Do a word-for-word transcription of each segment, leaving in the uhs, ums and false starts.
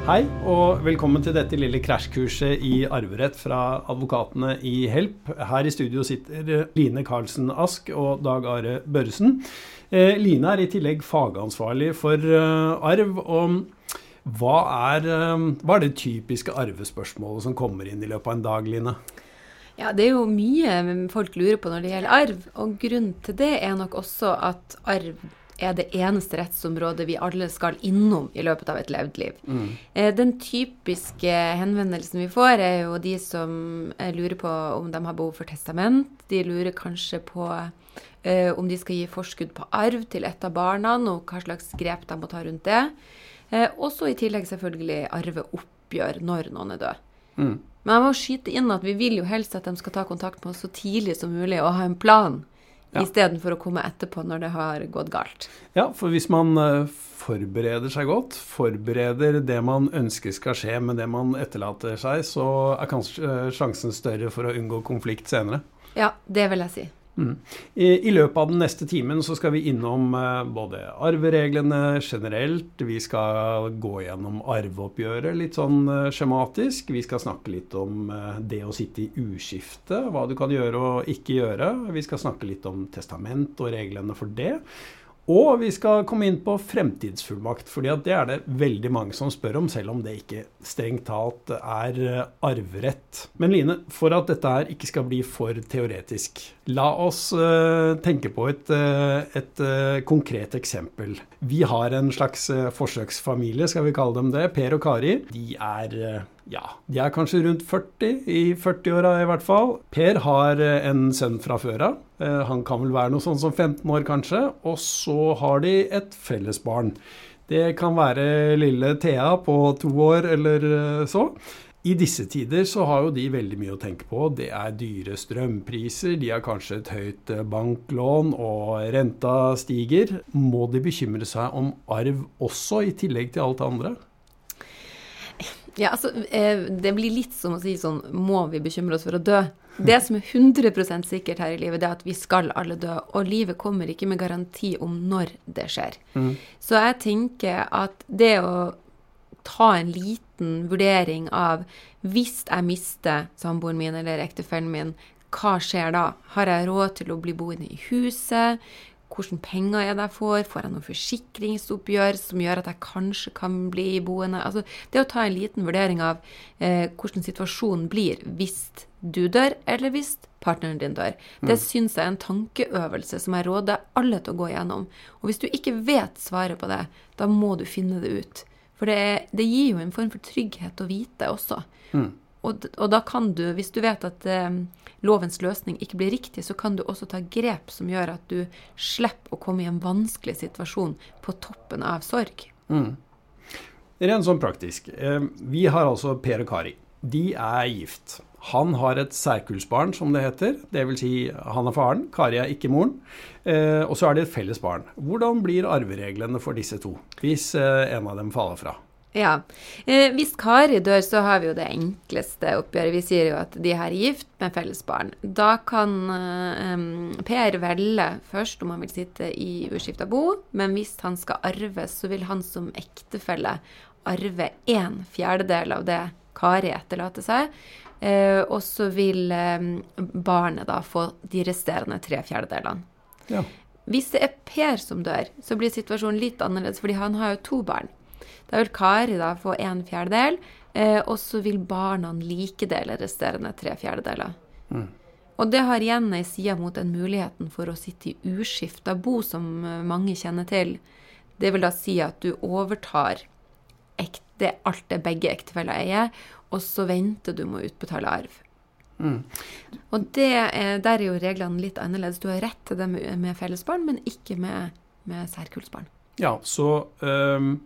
Hei, og velkommen til dette lille krasjkurset i arverett fra advokatene i Help. Her i studio sitter Line Karlsen Ask og Dag Are Børresen. Eh, Line er i tillegg fagansvarlig for uh, arv, og hva er, uh, hva er det typiske arvespørsmålet som kommer inn i løpet av en dag, Line? Ja, det er jo mye folk lurer på når det gjelder arv, og grunnen til det er nok også at arv er det eneste rettsområdet vi alle skal innom i løpet av et levd liv. Mm. Den typiske henvendelsen vi får er jo de som lurer på om de har behov for testament. De lurer kanskje på uh, om de skal gi forskudd på arv til et av barna, og hva slags grep de må ta rundt det. Uh, også i tillegg selvfølgelig arveoppgjør når noen er død. Mm. Men jeg må skyte inn at vi vil jo helst at de skal ta kontakt med oss så tidlig som mulig og ha en plan. Ja. I stedet for å komme etterpå når det har gått galt. Ja, for hvis man uh, forbereder seg godt, forbereder det man ønsker skal skje med det man etterlater seg, så er kanskje uh, sjansen større for å unngå konflikt senere. Ja, det vil jeg si. Mm. I, I løpet av den neste timen så skal vi innom uh, både arvereglene generelt, vi skal gå gjennom arveoppgjøret litt sånn uh, skjematisk, vi skal snakke litt om uh, det å sitte i uskifte, hva du kan gjøre og ikke gjøre, vi skal snakke litt om testament og reglene for det, og vi skal komme inn på fremtidsfullmakt, fordi at det er det veldig mange som spør om, selv om det ikke strengt talt er arverett. Men Line, for at dette her ikke skal bli for teoretisk, la oss uh, tenke på et, uh, et uh, konkret eksempel. Vi har en slags uh, forsøksfamilie, skal vi kalle dem det, Per og Kari. De er... Uh, Ja, de er kanskje rundt førti, i førti-åra i hvert fall. Per har en sønn fra før av. Han kan vel være noe sånn som femten år kanskje. Og så har de et felles barn. Det kan være lille Thea på to år eller så. I disse tider så har jo de veldig mye å tenke på. Det er dyre strømpriser, de har kanskje et høyt banklån og renta stiger. Må de bekymre seg om arv også i tillegg til alt det andre? Ja, altså, det blir litt som å si sånn, må vi bekymre oss for å dø? Det som er hundre prosent sikkert her i livet, det er at vi skal alle dø, og livet kommer ikke med garanti om når det skjer. Mm. Så jeg tenker at det å ta en liten vurdering av, hvis jeg mister samboeren min eller ektefellen min, hva skjer da? Har jeg råd til å bli boende i huset? Hvordan penger jeg der får, får jeg noen forsikringsoppgjør som gjør at jeg kanskje kan bli boende. Altså, det å ta en liten vurdering av eh, hvordan situasjonen blir hvis du dør, eller hvis partneren din dør. Mm. Det synes jeg er en tankeøvelse som jeg råder alle til å gå gjennom. Og hvis du ikke vet svaret på det, da må du finne det ut. For det, det gir jo en form for trygghet å vite også. Mm. Og, og da kan du, hvis du vet at eh, lovens løsning ikke blir riktig, så kan du også ta grep som gjør at du slipper å komme i en vanskelig situasjon på toppen av sorg. Mm. Rent sånn praktisk. Vi har altså Per og Kari. De er gift. Han har et særkullsbarn, som det heter. Det vil si, han er faren, Kari er ikke moren. Og så er det et felles barn. Hvordan blir arvereglene for disse to, hvis en av dem faller fra? Ja, eh, hvis Kari dør, så har vi jo det enkleste oppgjøret. Vi sier jo at de her er gift med felles barn. Da kan eh, Per velge først om han vil sitte i uskiftet bo, men hvis han skal arve, så vil han som ektefelle arve en fjerdedel av det Kari etterlater seg, eh, og så vil eh, barnet da få de resterende tre fjerdedelene. Ja. Hvis det er Per som dør, så blir situasjonen litt annerledes, fordi han har jo to barn. Da vil Kari da få en fjerdedel, eh, og så vil barna likedele resterende tre fjerdedeler. Mm. Og det har igjen en side mot en muligheten for å sitte i uskiftet bo, som mange kjenner til. Det vil da si at du overtar ekte, alt det begge ektefeller eier, og så venter du med å utbetale arv. Mm. Og det er, der er jo reglene litt annerledes. Du har rett til det med, med fellesbarn, men ikke med, med særkullsbarn. Ja, så... Um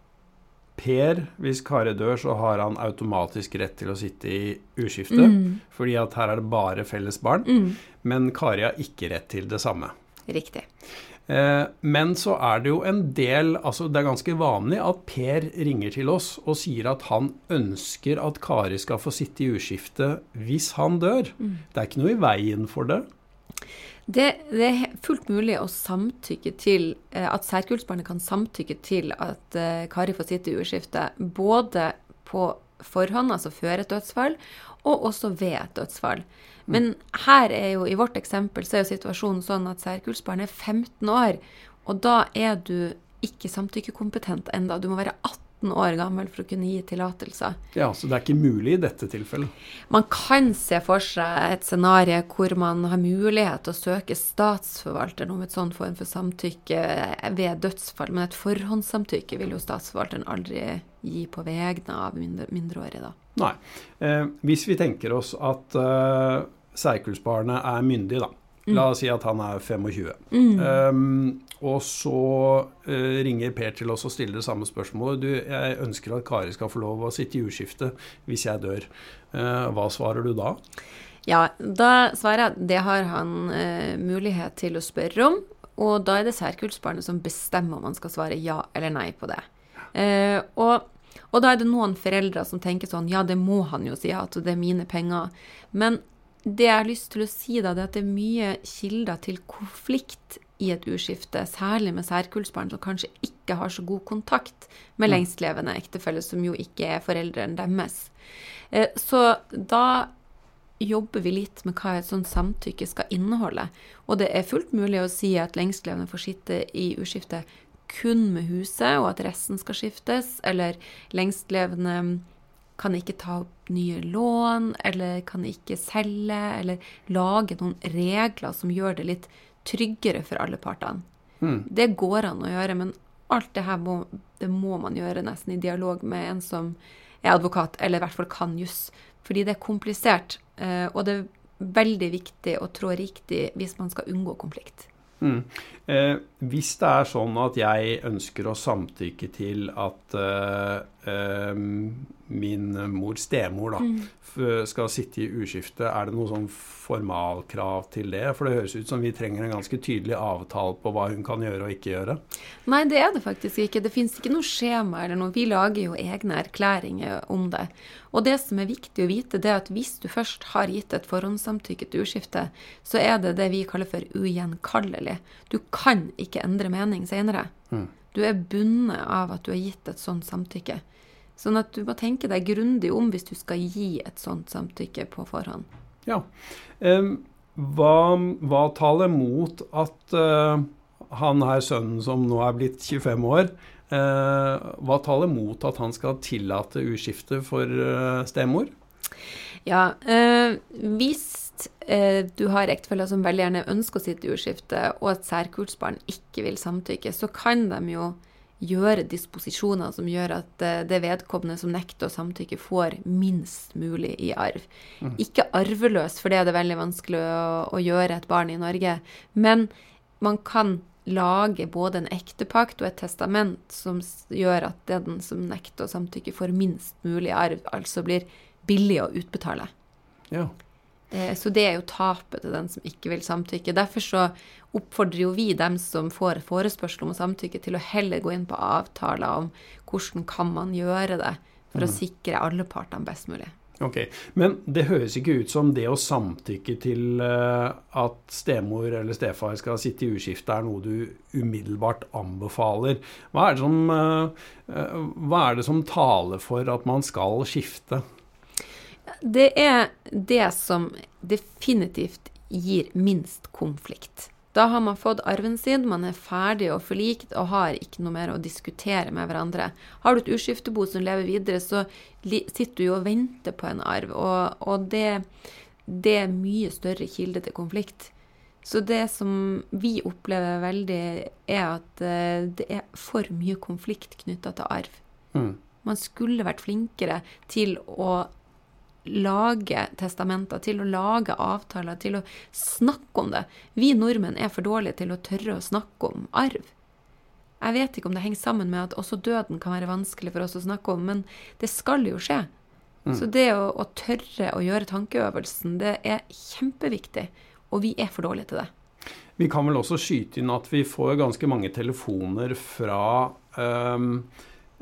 Per, hvis Kari dør, så har han automatisk rett til å sitte i uskifte, mm. fordi at her er det bare felles barn, mm. men Kari har ikke rett til det samme. Riktig. Eh, men så er det jo en del, altså det er ganske vanlig at Per ringer til oss og sier at han ønsker at Kari skal få sitte i uskifte hvis han dør. Mm. Det er ikke noe i veien for det. Det, det er fullt mulig å samtykke til, at særkullsbarnet kan samtykke til at uh, Kari får sitte i urskifte, både på forhånd, altså før et dødsfall, og også ved et dødsfall. Men her er jo, i vårt eksempel, så er jo situasjonen sånn at særkullsbarnet er femten år, og da er du ikke samtykkekompetent enda. Du må være atten år gammel for å kunne gi tillatelse. Ja, så det er ikke mulig i dette tilfellet. Man kan se for seg et scenario hvor man har mulighet til å søke statsforvalteren om et sånn form for samtykke ved dødsfall, men et forhåndssamtykke vil jo statsforvalteren aldri gi på vegne av mindre, mindreårige da. Nei. Eh, hvis vi tenker oss at eh, særkullsbarnet er myndig da, mm. la oss si at han er tjuefem. Mm. Um, og så uh, ringer Per til oss og stiller det samme spørsmålet. Du, jeg ønsker at Kari skal få lov å sitte i urskifte hvis jeg dør. Uh, hva svarer du da? Ja, da svarer jeg det har han uh, mulighet til å spørre om, og da er det særkullsbarnet som bestemmer om han skal svare ja eller nei på det. Uh, og, og da er det noen foreldre som tenker sånn, ja, det må han jo si, at det er mine penger. Men det jeg har lyst til å si da, det er at det er mye kilder til konflikt i et urskifte, særlig med særkullsbarn som kanskje ikke har så god kontakt med lengstlevende ektefelle, som jo ikke er foreldren deres. Så da jobber vi litt med hva et sånt samtykke skal inneholde. Og det er fullt mulig å si at lengstlevende får sitte i urskifte kun med huset, og at resten skal skiftes, eller lengstlevende kan ikke ta opp nye lån, eller kan ikke selge, eller lage noen regler som gjør det litt tryggere for alle partene. Mm. Det går an å gjøre, men alt det her må, det må man gjøre nesten i dialog med en som er advokat, eller i hvert fall kan juss, fordi det er komplisert, og det er veldig viktig å trå riktig hvis man skal unngå konflikt. Mm. Eh, hvis det er sånn at jeg ønsker å samtykke til at eh, eh, min mor, stemor da, mm. skal sitte i urskifte, er det noe sånn formalkrav til det? For det høres ut som vi trenger en ganske tydelig avtale på hva hun kan gjøre og ikke gjøre. Nei, det er det faktisk ikke. Det finnes ikke noe skjema eller noe. Vi lager jo egne erklæringer om det. Og det som er viktig å vite, det er at hvis du først har gitt et forhåndssamtykke til urskifte, så er det det vi kaller for ugjenkallelig. Du kan ikke endre mening senere. Mm. Du er bundet av at du har gitt et sånt samtykke. Sånn at du må tenke deg grundig om hvis du skal gi et sånt samtykke på forhånd. Ja. Um, hva, hva taler mot at uh, han her sønnen som nå er blitt tjuefem år, uh, hva taler mot at han skal tillate urskifte for uh, stemor? Ja, uh, hvis uh, du har ektefeller som veldig gjerne ønsker å sitte i urskifte, og at særkullsbarn ikke vil samtykke, så kan de jo gjøre disposisjoner som gjør at det vedkommende som nekter å samtykke får minst mulig i arv. Mm. Ikke arveløs, for det er det veldig vanskelig å, å gjøre et barn i Norge, men man kan lage både en ektepakt og et testament som gjør at den som nekter å samtykke får minst mulig arv, altså blir billig å utbetale. Ja. Så det er jo tapet til den som ikke vil samtykke. Derfor så oppfordrer jo vi dem som får forespørsel om å samtykke til å heller gå inn på avtaler om hvordan kan man gjøre det for mm. å sikre alle partene best mulig. Ok, men det høres ikke ut som det å samtykke til uh, at stemor eller stefar skal sitte i urskifte er noe du umiddelbart anbefaler. Hva er det som, uh, uh, hva er det som taler for at man skal skifte? Det er det som definitivt gir minst konflikt. Da har man fått arven sin, man er ferdig og forlikt og har ikke noe mer å diskutere med hverandre. Har du et urskiftebo som lever videre, så sitter du jo og venter på en arv, og, og det, det er mye større kilde til konflikt. Så det som vi opplever veldig er at det er for mye konflikt knyttet til arv. Mm. Man skulle vært flinkere til å lage testamenter, til å lage avtaler, til å snakke om det. Vi nordmenn er for dårlige til å tørre å snakke om arv. Jeg vet ikke om det henger sammen med at også døden kan være vanskelig for oss å snakke om, men det skal jo skje. Mm. Så det å, å tørre å gjøre tankeøvelsen, det er kjempeviktig, og vi er for dårlige til det. Vi kan vel også skyte inn at vi får ganske mange telefoner fra um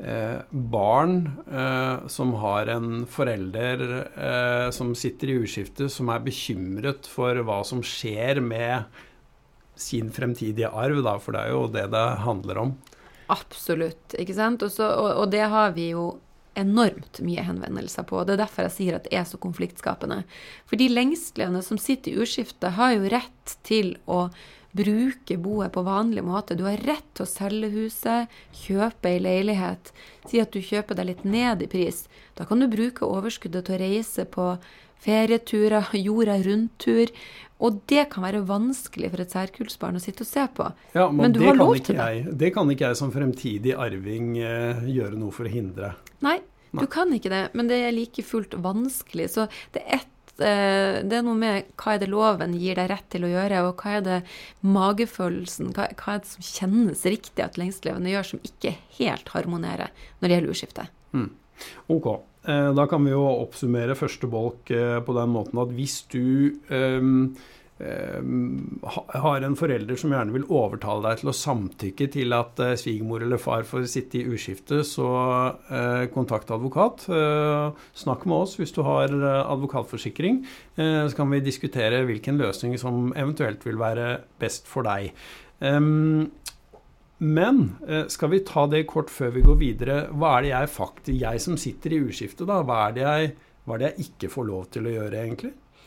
eh, barn eh, som har en forelder eh, som sitter i uskifte, som er bekymret for hva som skjer med sin fremtidige arv, da, for det er jo det det handler om. Absolutt, ikke sant? Også, og, og det har vi jo enormt mye henvendelser på, og det er derfor jeg sier at det er så konfliktskapende. For de lengstlevende som sitter i uskifte har jo rett til å bruke boet på vanlig måte. Du har rett til å selge huset, kjøpe en leilighet, si at du kjøper deg litt ned i pris. Da kan du bruke overskuddet til å reise på ferieturer, jorda rundt-tur, og det kan være vanskelig for et særkullsbarn å sitte og se på. Ja, men, men du har lov til det. Jeg, det kan ikke jeg som fremtidig arving eh, gjøre noe for å hindre. Nei, Nei, du kan ikke det, men det er like fullt vanskelig. Så det er, et, eh, det er noe med hva er det loven gir deg rett til å gjøre, og hva er det magefølelsen, hva, hva er det som kjennes riktig at lengstlevende gjør, som ikke helt harmonerer når det gjelder uskifte. Mm. Ok, eh, da kan vi jo oppsummere første bolk eh, på den måten at hvis du eh, eh, har en forelder som gjerne vil overtale deg til å samtykke til at eh, svigermor eller far får sitte i uskifte, så eh, kontakt advokat. Eh, snakk med oss hvis du har advokatforsikring, eh, så kan vi diskutere hvilken løsning som eventuelt vil være best for deg. Um, Men skal vi ta det kort før vi går videre? Hva er det jeg faktisk, jeg som sitter i uskifte da, hva er det jeg, hva er det jeg ikke får lov til å gjøre egentlig?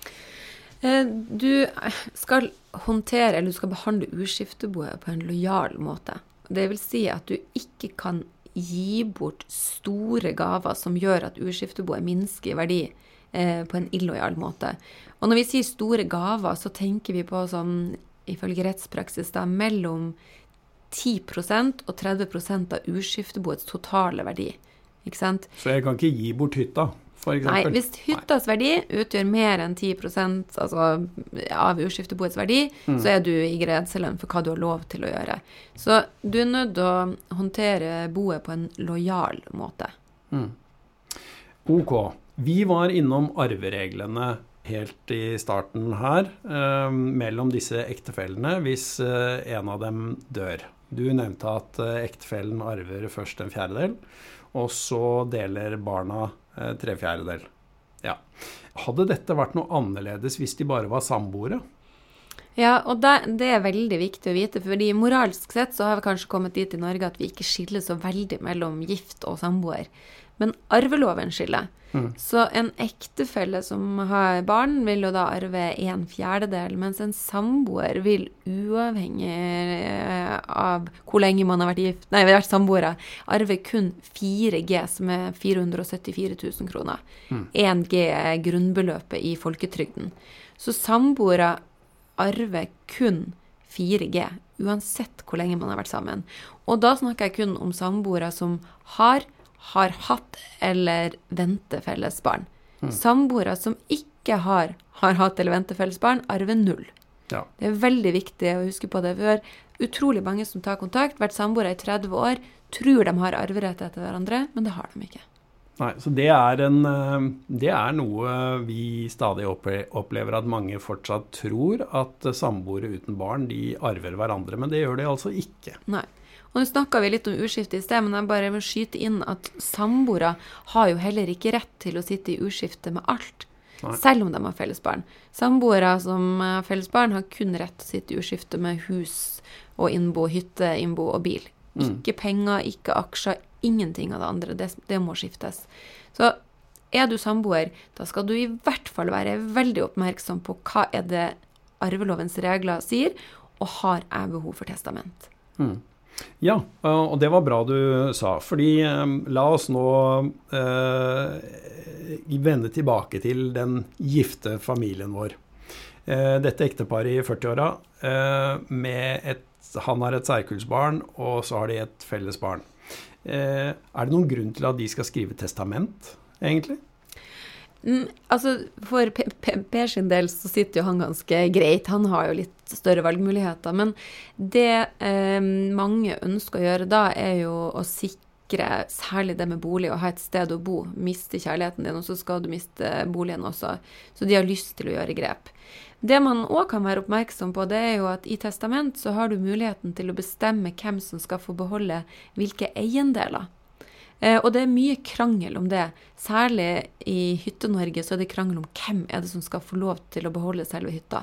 Du skal håndtere, eller du skal behandle uskifteboet på en lojal måte. Det vil si at du ikke kan gi bort store gaver som gjør at uskifteboet minsker i verdi eh, på en illojal måte. Og når vi sier store gaver, så tenker vi på sånn, ifølge rettspraksis da, mellom ti prosent og tretti prosent av uskifteboets totale verdi. Ikke sant? Så jeg kan ikke gi bort hytta, for eksempel? Nei, hvis hyttas verdi utgjør mer enn ti prosent altså, av uskifteboets verdi, mm. så er du i grenseland for hva du har lov til å gjøre. Så du er nødt til å håndtere boet på en lojal måte. Mm. Ok, vi var innom arvereglene helt i starten her, eh, mellom disse ektefellene, hvis eh, en av dem dør. Du nevnte at eh, ektefellen arver først en fjerdedel, og så deler barna eh, tre fjerdedel. Ja. Hadde dette vært noe annerledes hvis de bare var samboere? Ja, og det, det er veldig viktig å vite, fordi moralsk sett så har vi kanskje kommet dit i Norge at vi ikke skiller så veldig mellom gift og samboer. Men arveloven skiller. Mm. Så en ektefelle som har barn vil jo da arve en fjerdedel, mens en samboer vil uavhengig av hvor lenge man har vært gift, nei, vi har vært samboere, arve kun fire G, som er fire hundre syttifire tusen kroner. Mm. en G er grunnbeløpet i folketrygden. Så samboere arve kun fire G, uansett hvor lenge man har vært sammen. Og da snakker jeg kun om samboere som har har hatt eller venter felles barn. Mm. Samboere som ikke har, har hatt eller venter felles barn, arver null. Ja. Det er veldig viktig å huske på det. For utrolig mange som tar kontakt, vært samboere i tretti år, tror de har arverett etter hverandre, men det har de ikke. Nei, så det er, en, det er noe vi stadig opplever at mange fortsatt tror, at samboere uten barn, de arver hverandre, men det gjør de altså ikke. Nei. Og nå snakket vi litt om uskifte i sted, men jeg bare vil skyte inn at samboere har jo heller ikke rett til å sitte i uskifte med alt, Nei. Selv om de har fellesbarn. Samboere som har fellesbarn har kun rett til å sitte i uskifte med hus og innbo, hytte, innbo og bil. Mm. Ikke penger, ikke aksjer, ingenting av det andre. Det, det må skiftes. Så er du samboer, da skal du i hvert fall være veldig oppmerksom på hva er det arvelovens regler sier, og har jeg behov for testament. Mm. Ja, og det var bra du sa, fordi eh, la oss nå eh, vende tilbake til den gifte familien vår. Eh, dette ekteparet i førti-åra, eh, med et, han har et særkullsbarn, og så har de et felles barn. Eh, er det noen grunn til at de skal skrive testament, egentlig? Mm, altså, for Per sin del så sitter jo han ganske greit. Han har jo litt større valgmuligheter. Men det eh, mange ønsker å gjøre da, er jo å sikre særlig det med bolig, og ha et sted å bo. Miste kjærligheten din, og så skal du miste boligen også. Så de har lyst til å gjøre grep. Det man også kan være oppmerksom på, det er jo at i testament så har du muligheten til å bestemme hvem som skal få beholde hvilke eiendeler. Eh, og det er mye krangel om det. Særlig i Hytte-Norge så er det krangel om hvem er det som skal få lov til å beholde selve hytta.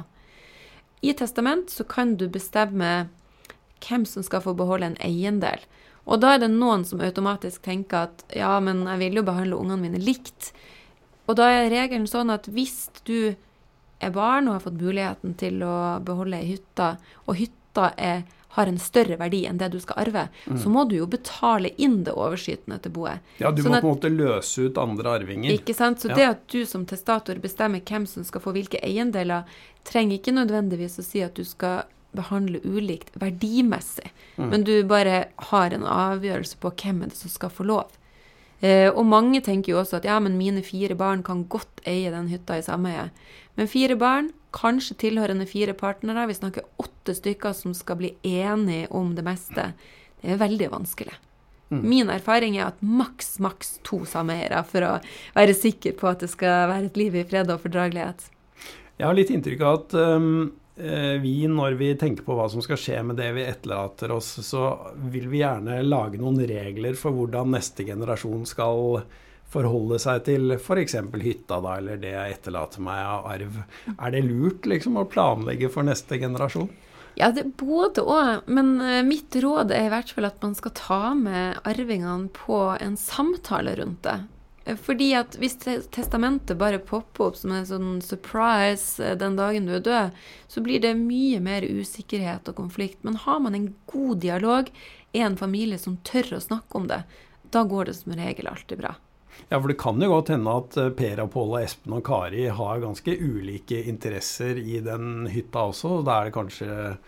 I testament så kan du bestemme hvem som skal få beholde en eiendel. Og da er det noen som automatisk tenker at ja, men jeg vil jo behandle ungene mine likt. Og da er regelen sånn at hvis du er barn og har fått muligheten til å beholde ei hytta, og hytta er, har en større verdi enn det du skal arve, mm. så må du jo betale inn det overskytende til boet. Ja, du sånn må at, på en måte løse ut andre arvinger. Ikke sant? Så ja. Det at du som testator bestemmer hvem som skal få hvilke eiendeler, trenger ikke nødvendigvis å si at du skal behandle ulikt verdimessig, mm. men du bare har en avgjørelse på hvem er det som skal få lov. Eh, og mange tenker jo også at ja, men mine fire barn kan godt eie den hytta i sameie. Men fire barn, kanskje tilhørende fire partnere, vi snakker åtte stykker som skal bli enige om det meste. Det er veldig vanskelig. Mm. Min erfaring er at maks, maks to sameiere for å være sikker på at det skal være et liv i fred og fordragelighet. Jeg har litt inntrykk av at um, vi, når vi tenker på hva som skal skje med det vi etterlater oss, så vil vi gjerne lage noen regler for hvordan neste generasjon skal forholde seg til for eksempel hytta da, eller det jeg etterlater meg av arv. Er det lurt liksom å planlegge for neste generasjon? Ja, det er både og, men mitt råd er i hvert fall at man skal ta med arvingene på en samtale rundt det. Fordi at hvis testamentet bare popper opp som en sånn surprise den dagen du er død, så blir det mye mer usikkerhet og konflikt. Men har man en god dialog, en familie som tør å snakke om det, da går det som regel alltid bra. Ja, for det kan jo godt hende at Per og Pål og Espen og Kari har ganske ulike interesser i den hytta også, og da er det kanskje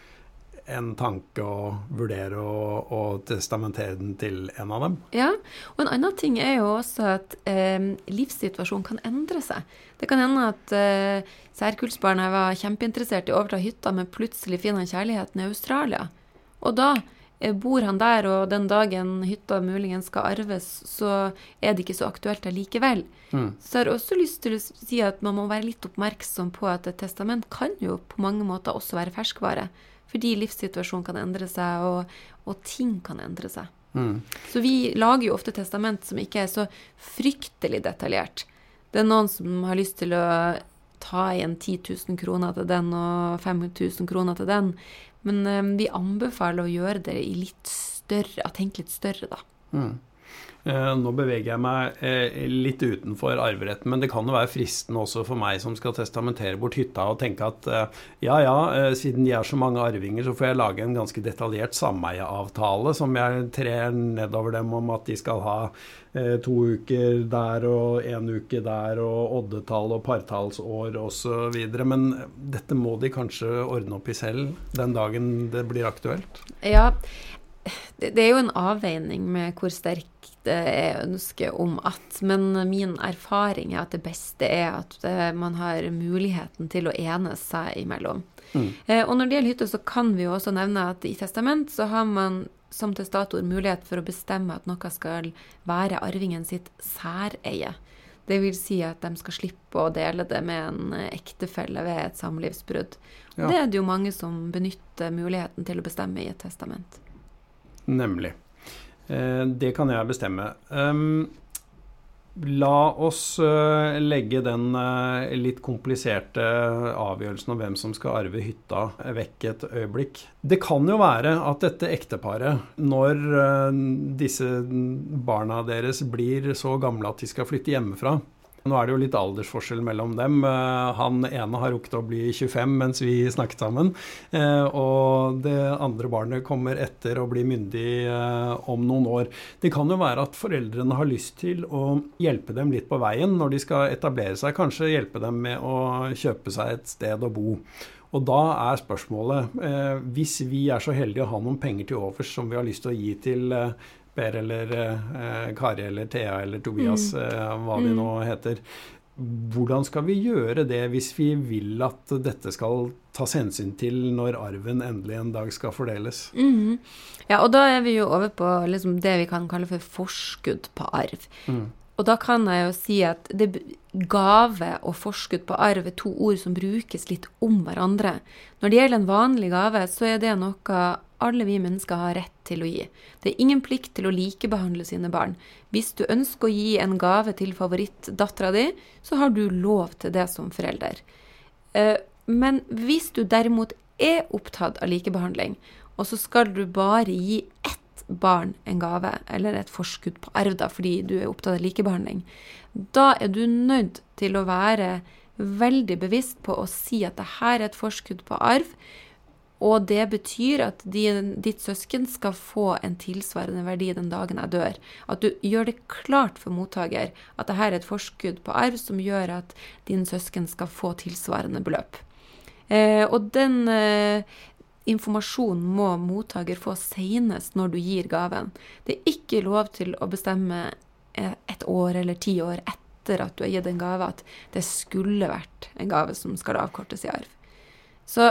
en tanke å vurdere å, å testamentere den til en av dem. Ja, og en annen ting er jo også at eh, livssituasjonen kan endre seg. Det kan hende at eh, særkullsbarnet var kjempeinteressert i å overta hytta, men plutselig finner han kjærligheten i Australia. Og da eh, bor han der, og den dagen hytta muligens skal arves, så er det ikke så aktuelt allikevel. Mm. Så jeg har også lyst til å si at man må være litt oppmerksom på at et testament kan jo på mange måter også være ferskvare. Fordi livssituasjonen kan endre seg, og, og ting kan endre seg. Mm. Så vi lager jo ofte testament som ikke er så fryktelig detaljert. Det er noen som har lyst til å ta igjen ti tusen kroner til den, og fem tusen kroner til den. Men um, vi anbefaler å gjøre det i litt større, å tenke litt større da. Mm. Nå beveger jeg meg litt utenfor arveretten, men det kan jo være fristende også for meg som skal testamentere bort hytta og tenke at ja, ja, siden de er så mange arvinger, så får jeg lage en ganske detaljert sameieavtale som jeg trer nedover dem om at de skal ha to uker der og en uke der og oddetall og partallsår og så videre. Men dette må de kanskje ordne opp i selv den dagen det blir aktuelt? Ja, det er jo en avveining med hvor sterk det er ønske om at, men min erfaring er at det beste er at man har muligheten til å enes seg imellom. Mm. Og når det gjelder hytte, så kan vi jo også nevne at i testament så har man som testator mulighet for å bestemme at noe skal være arvingen sitt særeie. Det vil si at de skal slippe å dele det med en ektefelle ved et samlivsbrudd. Ja. Det er det jo mange som benytter muligheten til å bestemme i et testament. Nemlig. Det kan jeg bestemme. La oss legge den litt kompliserte avgjørelsen om hvem som skal arve hytta vekk et øyeblikk. Det kan jo være at dette ekteparet, når disse barna deres blir så gamle at de skal flytte hjemmefra, nå er det jo litt aldersforskjell mellom dem. Han ene har rukket å bli tjuefem mens vi snakket sammen, og det andre barnet kommer etter å bli myndig om noen år. Det kan jo være at foreldrene har lyst til å hjelpe dem litt på veien når de skal etablere seg, kanskje hjelpe dem med å kjøpe seg et sted å bo. Og da er spørsmålet, hvis vi er så heldige å ha noen penger til overs som vi har lyst til å gi til Per eller eh, Kari eller Thea eller Tobias, mm. eh, hva de nå heter. Hvordan skal vi gjøre det hvis vi vil at dette skal tas hensyn til når arven endelig en dag skal fordeles? Mm. Ja, og da er vi jo over på liksom det vi kan kalle for forskudd på arv. Mm. Og da kan jeg jo si at det, gave og forskudd på arv er to ord som brukes litt om hverandre. Når det gjelder en vanlig gave, så er det noe alle vi mennesker har rett til å gi. Det er ingen plikt til å likebehandle sine barn. Hvis du ønsker å gi en gave til favorittdatteren din, så har du lov til det som forelder. Men hvis du derimot er opptatt av likebehandling, og så skal du bare gi ett barn en gave, eller et forskudd på arv da, fordi du er opptatt av likebehandling, da er du nødt til å være veldig bevisst på å si at det her er et forskudd på arv, og det betyr at din, ditt søsken skal få en tilsvarende verdi den dagen jeg dør. At du gjør det klart for mottaker at det her er et forskudd på arv som gjør at din søsken skal få tilsvarende beløp. Eh, og den eh, informasjonen må mottaker få senest når du gir gaven. Det er ikke lov til å bestemme et år eller ti år etter at du har gitt en gave at det skulle vært en gave som skal avkortes i arv. Så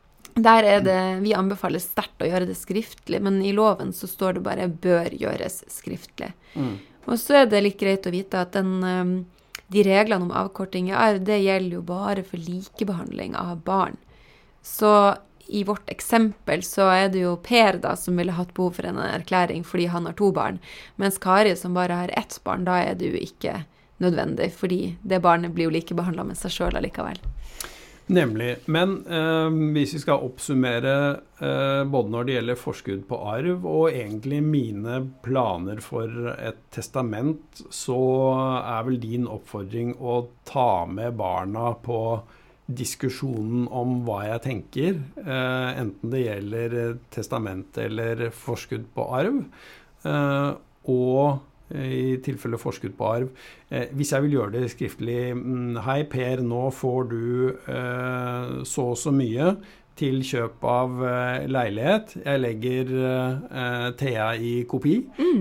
der er det, vi anbefaler sterkt å gjøre det skriftlig, men i loven så står det bare bør gjøres skriftlig. Mm. Og så er det litt greit å vite at den, de reglene om avkorting i arv, det gjelder jo bare for likebehandling av barn. Så i vårt eksempel så er det jo Per da som ville hatt behov for en erklæring fordi han har to barn, mens Kari som bare har ett barn, da er det jo ikke nødvendig, fordi det barnet blir jo likebehandlet med seg selv allikevel. Nemlig, men eh, hvis vi skal oppsummere eh, både når det gjelder forskudd på arv og egentlig mine planer for et testament, så er vel din oppfordring å ta med barna på diskusjonen om hva jeg tenker, eh, enten det gjelder testament eller forskudd på arv, eh, og i tilfelle forskudd på arv. Eh, hvis jeg vil gjøre det skriftlig, hei Per, nå får du eh, så og så mye til kjøp av eh, leilighet. Jeg legger eh, Thea i kopi, mm.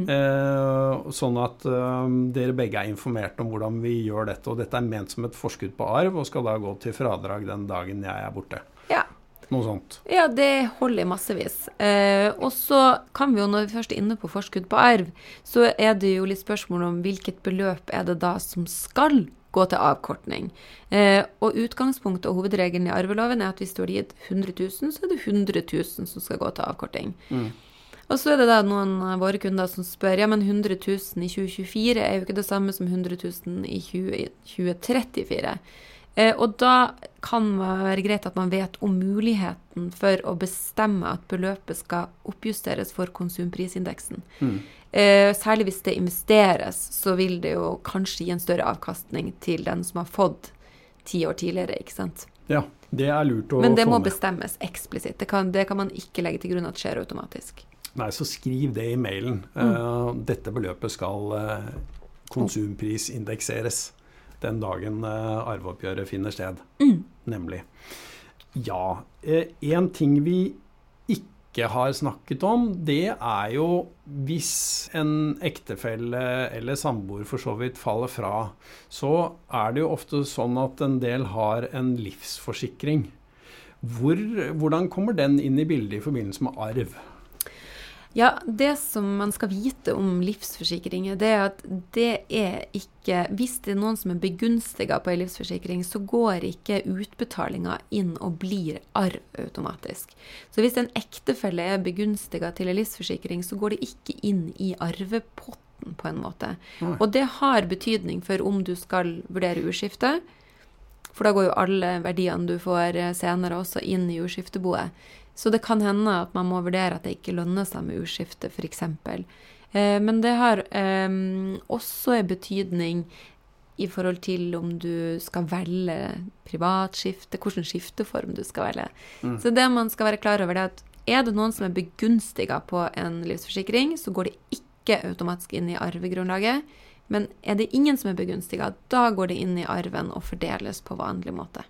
eh, sånn at eh, dere begge er informert om hvordan vi gjør dette, og dette er ment som et forskudd på arv, og skal da gå til fradrag den dagen jeg er borte. Ja. Noe sånt. Ja, det holder massevis. Eh, og så kan vi jo, når vi først er inne på forskudd på arv, så er det jo litt spørsmål om hvilket beløp er det da som skal gå til avkortning. Eh, og utgangspunktet og hovedregelen i arveloven er at hvis du har gitt hundre tusen, så er det hundre tusen som skal gå til avkorting. Mm. Og så er det da noen av våre kunder som spør, ja, men hundre tusen i tjue tjuefire er jo ikke det samme som hundre tusen i tjue trettifire. Eh, og da kan det være greit at man vet om muligheten for å bestemme at beløpet skal oppjusteres for konsumprisindeksen. Mm. Eh, særlig hvis det investeres, så vil det jo kanskje gi en større avkastning til den som har fått ti år tidligere, ikke sant? Ja, det er lurt å få med. Men det må bestemmes eksplisitt. Det kan, det kan man ikke legge til grunn at skjer automatisk. Nei, så skriv det i mailen. Mm. Uh, dette beløpet skal uh, konsumprisindekseres den dagen uh, arveoppgjøret finner sted, mm. nemlig. Ja, uh, en ting vi ikke har snakket om, det er jo hvis en ektefelle eller samboer for så vidt faller fra, så er det jo ofte sånn at en del har en livsforsikring. Hvor, hvordan kommer den inn i bildet i forbindelse med arv? Ja, det som man skal vite om livsforsikringer, det er at det er ikke, hvis det er noen som er begunstiget på en livsforsikring, så går ikke utbetalinga inn og blir arv automatisk. Så hvis en ektefelle er begunstiget til en livsforsikring, så går det ikke inn i arvepotten på en måte. Mm. Og det har betydning for om du skal vurdere urskifte, for da går jo alle verdiene du får senere også inn i urskifteboet. Så det kan hende at man må vurdere at det ikke lønner seg med urskifte, for eksempel. Eh, men det har eh, også en betydning i forhold til om du skal velge privatskifte, hvilken skifteform du skal velge. Mm. Så det man skal være klar over er at er det noen som er begunstiget på en livsforsikring, så går det ikke automatisk inn i arvegrunnlaget. Men er det ingen som er begunstiget, da går det inn i arven og fordeles på vanlig måte.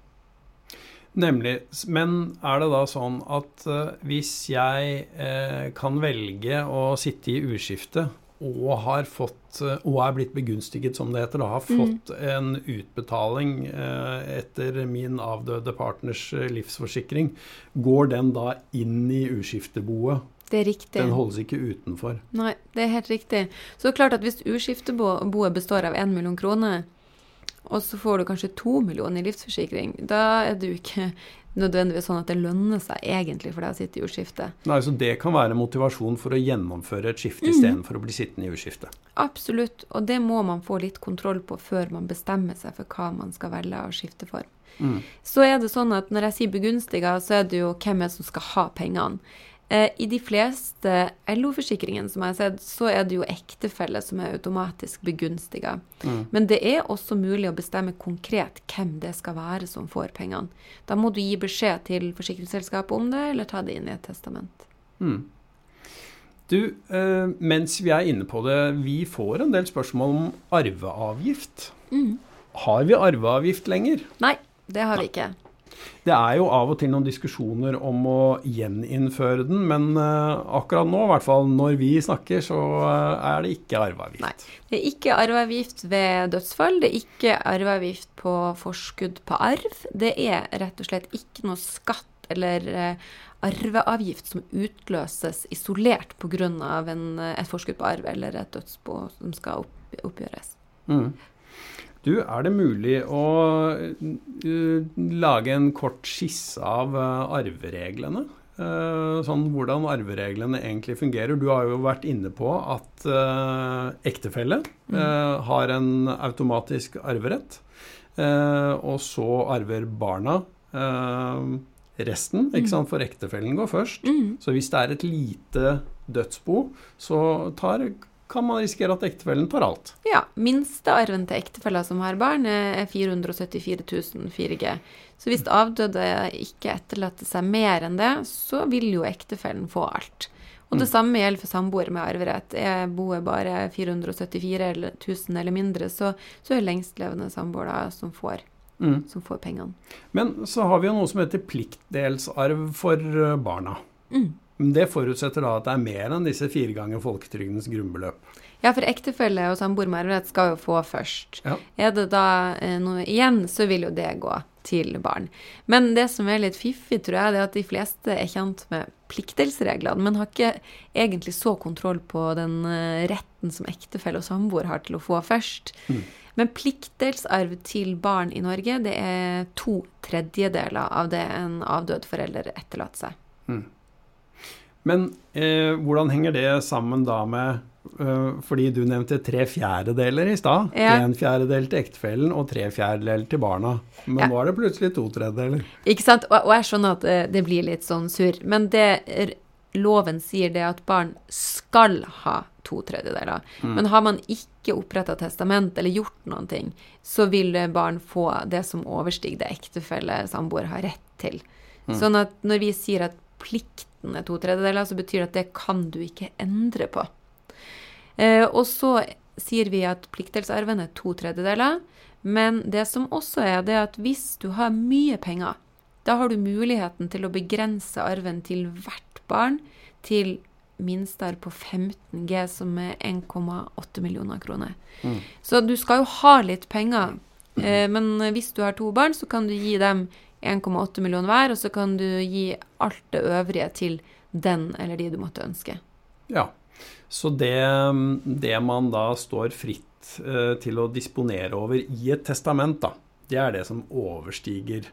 Nemlig, men er det da sånn at uh, hvis jeg uh, kan velge å sitte i urskifte og har fått, uh, og er blitt begunstiget som det heter, da har fått mm. en utbetaling uh, etter min avdøde partners uh, livsforsikring, går den da inn i urskifteboet? Det er riktig. Den holdes ikke utenfor. Nei, det er helt riktig. Så det er klart at hvis urskifteboet består av en million kroner, og så får du kanskje to millioner i livsforsikring, da er det jo ikke nødvendigvis sånn at det lønner seg egentlig for deg å sitte i jordskifte. Nei, så det kan være motivasjon for å gjennomføre et skifte mm. i stedet for å bli sittende i jordskifte. Absolutt, og det må man få litt kontroll på før man bestemmer seg for hva man skal velge å skifte for. Mm. Så er det sånn at når jeg sier begunstiget, så er det jo hvem er som skal ha pengene. Eh, I de fleste L O-forsikringene som jeg har sett, så er det jo ektefelle som er automatisk begunstiget. Mm. Men det er også mulig å bestemme konkret hvem det skal være som får pengene. Da må du gi beskjed til forsikringsselskapet om det, eller ta det inn i et testament. Mm. Du, eh, mens vi er inne på det, vi får en del spørsmål om arveavgift. Mm. Har vi arveavgift lenger? Nei, det har vi ikke. Det er jo av og til noen diskusjoner om å gjeninnføre den, men uh, akkurat nå, i hvert fall når vi snakker, så uh, er det ikke arveavgift. Nei, det er ikke arveavgift ved dødsfall, det er ikke arveavgift på forskudd på arv. Det er rett og slett ikke noe skatt eller uh, arveavgift som utløses isolert på grunn av en, et forskudd på arv eller et dødsbo som skal opp, oppgjøres. Mm. Du, er det mulig å uh, lage en kort skisse av uh, arvereglene? Uh, sånn hvordan arvereglene egentlig fungerer. Du har jo vært inne på at uh, ektefelle uh, har en automatisk arverett, uh, og så arver barna uh, resten, ikke sant? For ektefellen går først. Mm. Så hvis det er et lite dødsbo, så tar kan man risikere at ektefellen tar alt. Ja, minste arven til ektefeller som har barn er fire hundre syttifire tusen fire G. Så hvis avdøde ikke etterlater seg mer enn det, så vil jo ektefellen få alt. Og det mm. samme gjelder for samboer med arverett. Er boet bare fire hundre syttifire tusen eller mindre, så, så er lengstlevende samboer da som får, mm. som får pengene. Men så har vi jo noe som heter pliktdelsarv for barna. Mm. Det forutsetter da at det er mer enn disse fire ganger folketrygdens grunnbeløp. Ja, for ektefelle og samboer med arverett skal jo få først. Ja. Er det da eh, noe igjen, så vil jo det gå til barn. Men det som er litt fiffig, tror jeg, det er at de fleste er kjent med pliktdelsreglene, men har ikke egentlig så kontroll på den retten som ektefelle og samboer har til å få først. Mm. Men pliktdelsarv til barn i Norge, det er to tredjedeler av det en avdød forelder etterlater seg. Mm. Men eh, hvordan henger det sammen da med, eh, fordi du nevnte tre fjerdedeler i stad, ja. En fjerdedel til ektefellen og tre fjerdedeler til barna. Men ja. Nå er det plutselig to tredjedeler. Ikke sant, og, og jeg skjønner at det, det blir litt sånn surr, men det loven sier det at barn skal ha to tredjedeler. Mm. Men har man ikke opprettet testament eller gjort noen ting, så vil barn få det som overstiger det ektefelle samboer har rett til. Mm. Sånn at når vi sier at plikten er to tredjedeler, så betyr det at det kan du ikke endre på. Eh, og så sier vi at pliktdelsarven er to tredjedeler, men det som også er det at hvis du har mye penger, da har du muligheten til å begrense arven til hvert barn til minstearv på femten G, som er en komma åtte millioner kroner. Mm. Så du skal jo ha litt penger, eh, men hvis du har to barn, så kan du gi dem en komma åtte millioner hver, og så kan du gi alt det øvrige til den eller de du måtte ønske. Ja, så det, det man da står fritt eh, til å disponere over i et testament, da, det er det som overstiger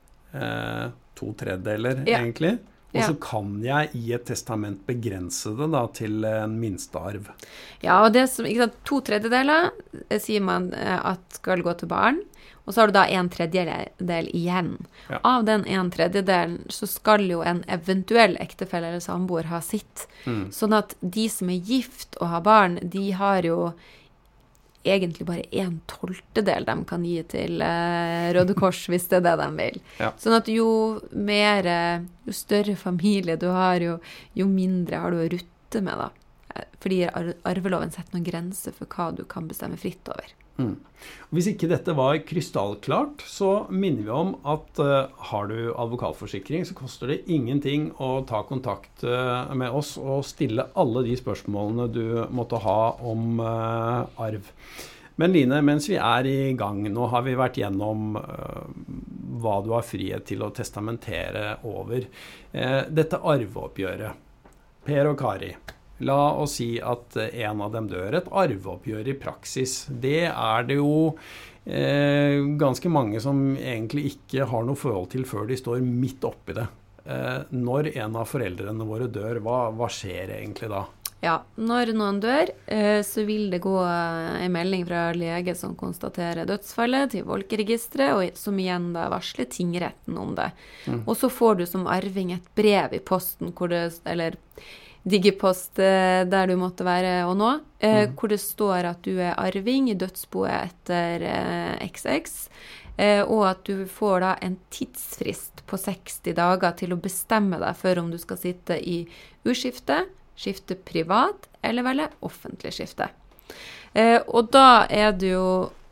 eh, to tredjedeler, ja. Egentlig. Og så ja. Kan jeg i et testament begrense det da til en minstearv. Ja, og det som, ikke sant, to tredjedeler sier man at skal gå til barn, og så har du da en tredjedel igjen. Ja. Av den en tredjedelen så skal jo en eventuell ektefelle eller samboer ha sitt. Mm. Sånn at de som er gift og har barn, de har jo egentlig bare en tolvtedel de kan gi til eh, Røde Kors, hvis det er det de vil. Ja. Sånn at jo mer, jo større familie du har, jo, jo mindre har du å rutte med da. Fordi arveloven setter noen grenser for hva du kan bestemme fritt over. Mm. Hvis ikke dette var krystallklart, så minner vi om at uh, har du advokatforsikring, så koster det ingenting å ta kontakt uh, med oss og stille alle de spørsmålene du måtte ha om uh, arv. Men Line, mens vi er i gang, nå har vi vært gjennom uh, hva du har frihet til å testamentere over. Uh, dette arveoppgjøret, Per og Kari, La oss si at en av dem dør. Et arveoppgjør i praksis. Det er det jo eh, ganske mange som egentlig ikke har noe forhold til før de står midt oppi det. Eh, når en av foreldrene våre dør, hva, hva skjer egentlig da? Ja, når noen dør, eh, så vil det gå en melding fra lege som konstaterer dødsfallet til Folkeregisteret, og som igjen da varsler tingretten om det. Mm. Og så får du som arving et brev i posten, hvor det, eller digipost der du måtte være og nå, eh, mm. hvor det står at du er arving i dødsboet etter eh, X X, eh, og at du får da en tidsfrist på seksti dager til å bestemme deg for om du skal sitte i urskifte, skifte privat, eller velge offentlig skifte. Eh, og da er det jo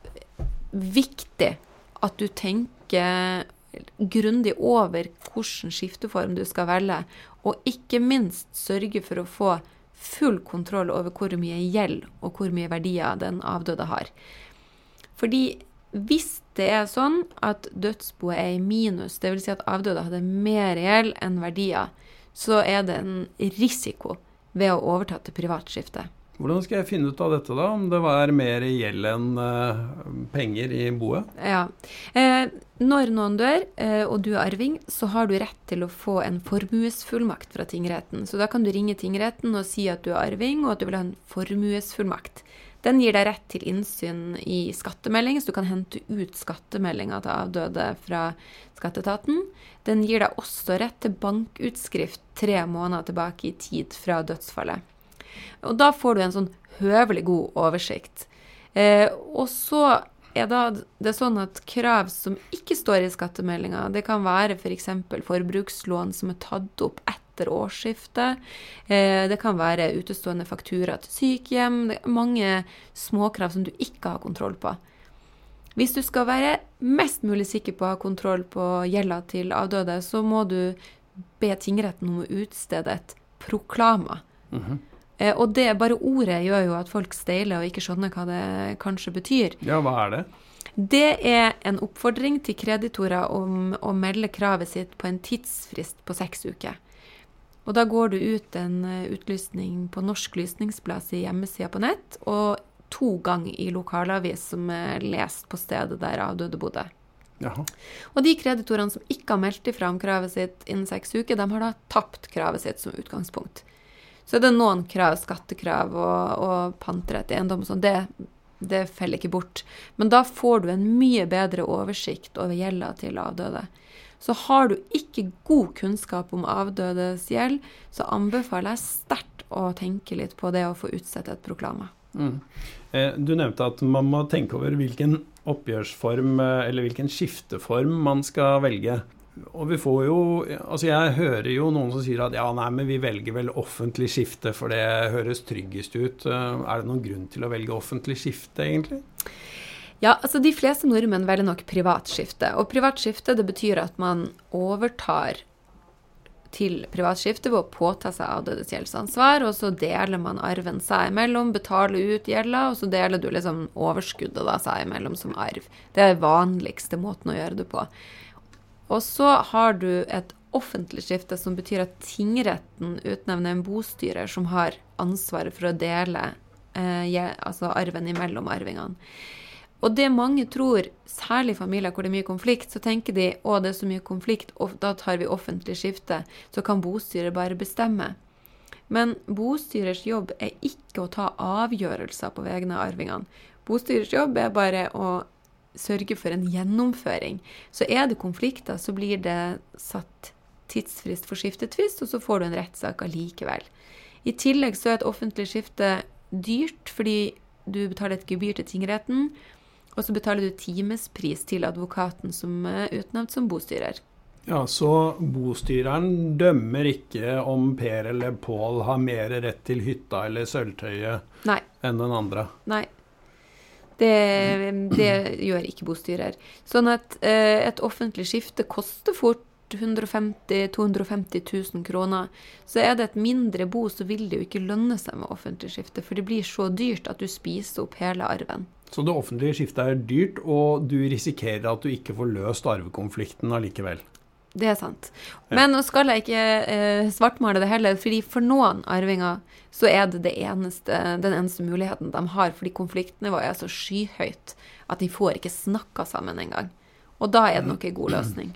viktig at du tenker grundig over hvilken skifteform du skal velge, og ikke minst sørge for å få full kontroll over hvor mye gjeld og hvor mye verdier den avdøde har. Fordi hvis det er sånn at dødsboet er i minus, det vil si at avdøde hadde mer gjeld enn verdier, så er det en risiko ved å overta til privatskifte. Hvordan skal jeg finne ut av dette da, om det var mer gjeld enn uh, penger i boet? Ja, eh, når noen dør, eh, og du er arving, så har du rett til å få en formuesfullmakt fra tingretten. Så da kan du ringe tingretten og si at du er arving, og at du vil ha en formuesfullmakt. Den gir deg rett til innsyn i skattemelding, så du kan hente ut skattemeldingen til avdøde fra skatteetaten. Den gir deg også rett til bankutskrift tre måneder tilbake i tid fra dødsfallet. Og da får du en sånn høvelig god oversikt. Eh, og så er da det sånn at krav som ikke står i skattemeldingen, det kan være for eksempel forbrukslån som er tatt opp etter årsskiftet. Eh, det kan være utestående faktura til sykehjem. Det er mange småkrav som du ikke har kontroll på. Hvis du skal være mest mulig sikker på å ha kontroll på gjelda til avdøde, så må du be tingretten om å utstede et proklama. Mm-hmm. Eh, og det bare ordet gjør jo at folk steiler og ikke skjønner hva det kanskje betyr. Ja, hva er det? Det er en oppfordring til kreditorer om å melde kravet sitt på en tidsfrist på seks uker. Og da går du ut en utlysning på Norsk Lysningsblad i hjemmesida på nett, og to ganger i lokalavis som er lest på stedet der avdøde bodde. Jaha. Og de kreditorene som ikke har meldt ifra om kravet sitt innen seks uker, de har da tapt kravet sitt som utgangspunkt. Så er det noen krav, skattekrav og, og panterett i eiendom, så det, det feller ikke bort. Men da får du en mye bedre oversikt over gjelda til avdøde. Så har du ikke god kunnskap om avdødes gjeld, så anbefaler jeg sterkt å tenke litt på det å få utsett et proklama. Mm. Eh, du nevnte at man må tenke over hvilken oppgjørsform eller hvilken skifteform man skal velge. Og vi får jo, altså jeg hører jo noen som sier at ja, nei, men vi velger vel offentlig skifte, for det høres tryggest ut. Er det noen grunn til å velge offentlig skifte egentlig? Ja, altså de fleste nordmenn velger nok privatskifte. Og privatskifte, det betyr at man overtar til privatskifte ved å påta seg avdødes gjeldsansvar, og så deler man arven seg imellom, betaler ut gjelda, og så deler du liksom overskuddet da seg imellom som arv. Det er vanligste måten å gjøre det på. Og så har du et offentlig skifte som betyr at tingretten utnevner en bostyrer som har ansvaret for å dele eh, altså arven imellom arvingene. Og det mange tror, særlig familier hvor det er mye konflikt, så tenker de, å, det er så mye konflikt, og da tar vi offentlig skifte, så kan bostyrer bare bestemme. Men bostyrers jobb er ikke å ta avgjørelser på vegne av arvingene. Bostyrers jobb er bare å sørge for en gjennomføring. Så er det konflikter, så blir det satt tidsfrist for skiftetvist, og så får du en rettssak allikevel. I tillegg så er et offentlig skifte dyrt, fordi du betaler et gebyr til tingretten, og så betaler du timespris til advokaten som er utnevnt som bostyrer. Ja, så bostyreren dømmer ikke om Per eller Pål har mer rett til hytta eller sølvtøyet Nei. Enn den andre? Nei, det, det gjør ikke bostyrer. Sånn at eh, et offentlig skifte koster fort hundre og femti til to hundre og femti tusen kroner. Så er det et mindre bo, så vil det jo ikke lønne seg med offentlig skifte, for det blir så dyrt at du spiser opp hele arven. Så det offentlige skiftet er dyrt, og du risikerer at du ikke får løst arvekonflikten allikevel? Det er sant. Men nå skal jeg ikke eh, svartmale det heller, fordi for noen arvinger så er det, det eneste, den eneste muligheten de har, fordi konfliktnivået er så skyhøyt at de får ikke snakket sammen en gang. Og da er det nok en god løsning.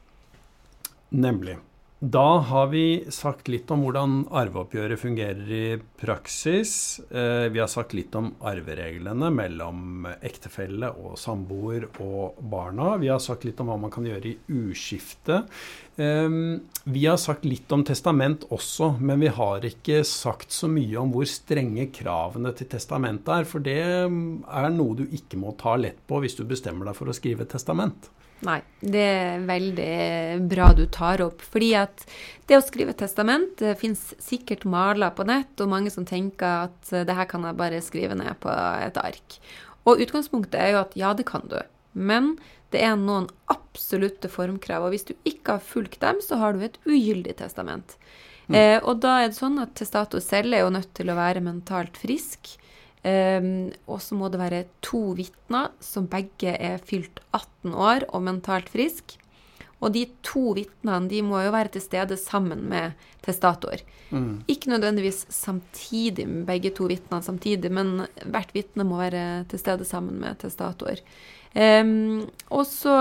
Nemlig. Da har vi sagt litt om hvordan arveoppgjøret fungerer i praksis. Vi har sagt litt om arvereglene mellom ektefelle og samboer og barna. Vi har sagt litt om hva man kan gjøre i uskifte. Vi har sagt litt om testament også, men vi har ikke sagt så mye om hvor strenge kravene til testament er, for det er noe du ikke må ta lett på hvis du bestemmer deg for å skrive et testament. Nei, det er veldig bra du tar opp, fordi at det å skrive testament, det finnes sikkert maler på nett, og mange som tenker at det her kan jeg bare skrive ned på et ark. Og utgangspunktet er jo at ja, det kan du, men det er noen absolutte formkrav, og hvis du ikke har fulgt dem, så har du et ugyldig testament. Mm. Eh, og da er det sånn at testator selv er jo nødt til å være mentalt frisk, Um, og så må det være to vittner som begge er fylt atten år og mentalt frisk. Og de to vittnene, de må jo være til stede sammen med testator. Mm. Ikke nødvendigvis samtidig med begge to vittnene samtidig, men hvert vittne må være til stede sammen med testator. Um, og så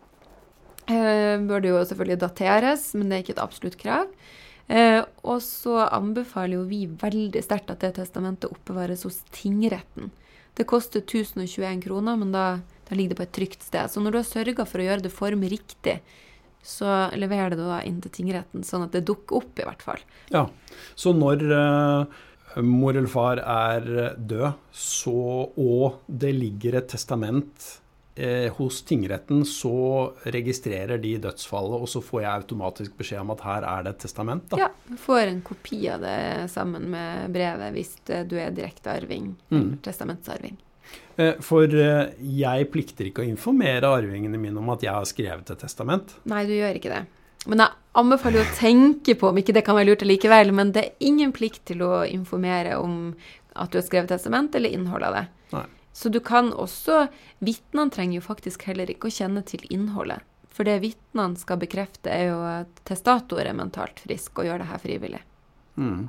uh, bør det jo selvfølgelig dateres, men det er ikke et absolutt krav. Eh, og så anbefaler jo vi veldig sterkt at det testamentet oppbevares hos tingretten. Det koster tusen og tjueen kroner, men da, da ligger det på et trygt sted. Så når du har sørget for å gjøre det form riktig, så leverer det da inn til tingretten, sånn at det dukker opp i hvert fall. Ja, så når uh, mor eller far er død, så, og det ligger et testament Eh, hos tingretten, så registrerer de dødsfallet, og så får jeg automatisk beskjed om at her er det et testament. Da. Ja, du får en kopi av det sammen med brevet hvis du er direkte arving, mm. testamentsarving. Eh, for eh, jeg plikter ikke å informere arvingene mine om at jeg har skrevet et testament. Nei, du gjør ikke det. Men jeg anbefaler å tenke på om ikke det kan være lurt likevel, men det er ingen plikt til å informere om at du har skrevet testament eller innholdet av det. Nei. Så du kan også, vittnene trenger jo faktisk heller ikke å kjenne til innholdet. For det vittnene skal bekrefte er jo at testator er mentalt frisk og gjør det her frivillig. Mm.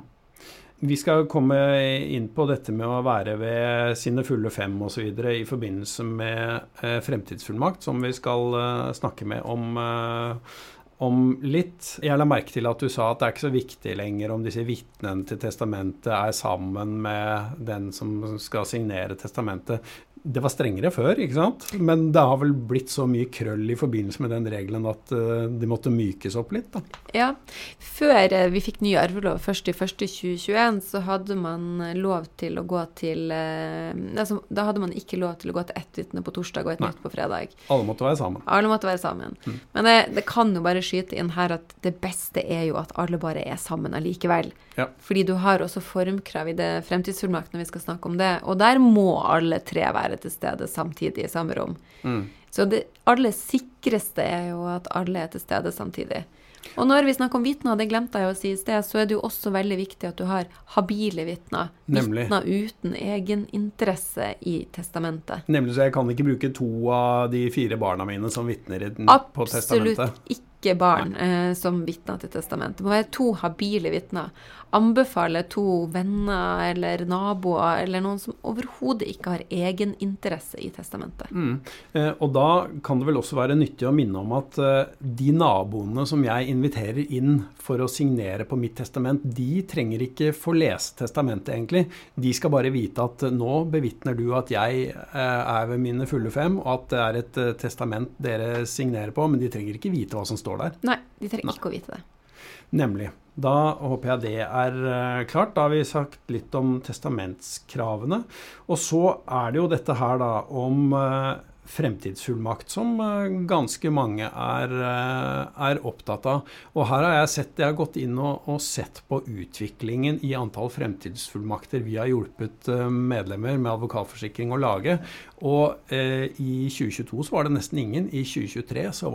Vi skal komme inn på dette med å være ved sine fulle fem og så videre i forbindelse med eh, fremtidsfullmakt, som vi skal eh, snakke med om, eh, om litt. Jeg la merke til at du sa at det er ikke så viktig lenger om disse vittnene til testamentet er sammen med den som skal signere testamentet. Det var strengere før, ikke sant? Men det har vel blitt så mye krøll i forbindelse med den regelen at uh, de måtte mykes opp litt, da. Ja, før uh, vi fikk ny arvelov, først i første tjue tjueen, så hadde man lov til å gå til, uh, altså, da hadde man ikke lov til å gå til ett vittne på torsdag og et nytt på fredag. Alle måtte være sammen. Alle måtte være sammen. Mm. Men det, det kan jo bare skyte inn her at det beste er jo at alle bare er sammen allikevel. Ja. Fordi du har også formkrav i det fremtidsfullmakten når vi skal snakke om det, og der må alle tre være til stede samtidig i samme rom. Mm. Så det aller sikreste er jo at alle er til stede samtidig. Og når vi snakker om vittner, det glemte jeg å si i sted, så er det jo også veldig viktig at du har habile vittner. Nemlig. Vittner uten egen interesse i testamentet. Nemlig, så jeg kan ikke bruke to av de fire barna mine som vittner på testamentet. Absolutt ikke barn eh, som vittner til testamentet. Det må være to habile vittner. Anbefale to venner eller naboer eller noen som overhodet ikke har egen interesse i testamentet. Mm. Eh, og da kan det vel også være nyttig å minne om at eh, de naboene som jeg inviterer inn for å signere på mitt testament, de trenger ikke få lese testamentet egentlig. De skal bare vite at eh, nå bevittner du at jeg eh, er ved mine fulle fem, og at det er et eh, testament dere signerer på, men de trenger ikke vite hva som står der. Nei, de trenger Nei. ikke å vite det. Nemlig. Da håper jeg det er uh, klart. Da har vi sagt litt om testamentskravene. Og så er det jo dette her da om uh, fremtidsfullmakt som uh, ganske mange er, uh, er opptatt av. Og her har jeg sett, jeg har gått inn og, og sett på utviklingen i antall fremtidsfullmakter vi har hjulpet uh, medlemmer med advokatforsikring å lage. Og uh, i tjue tjueto så var det nesten ingen. I tjue tjuetre så var det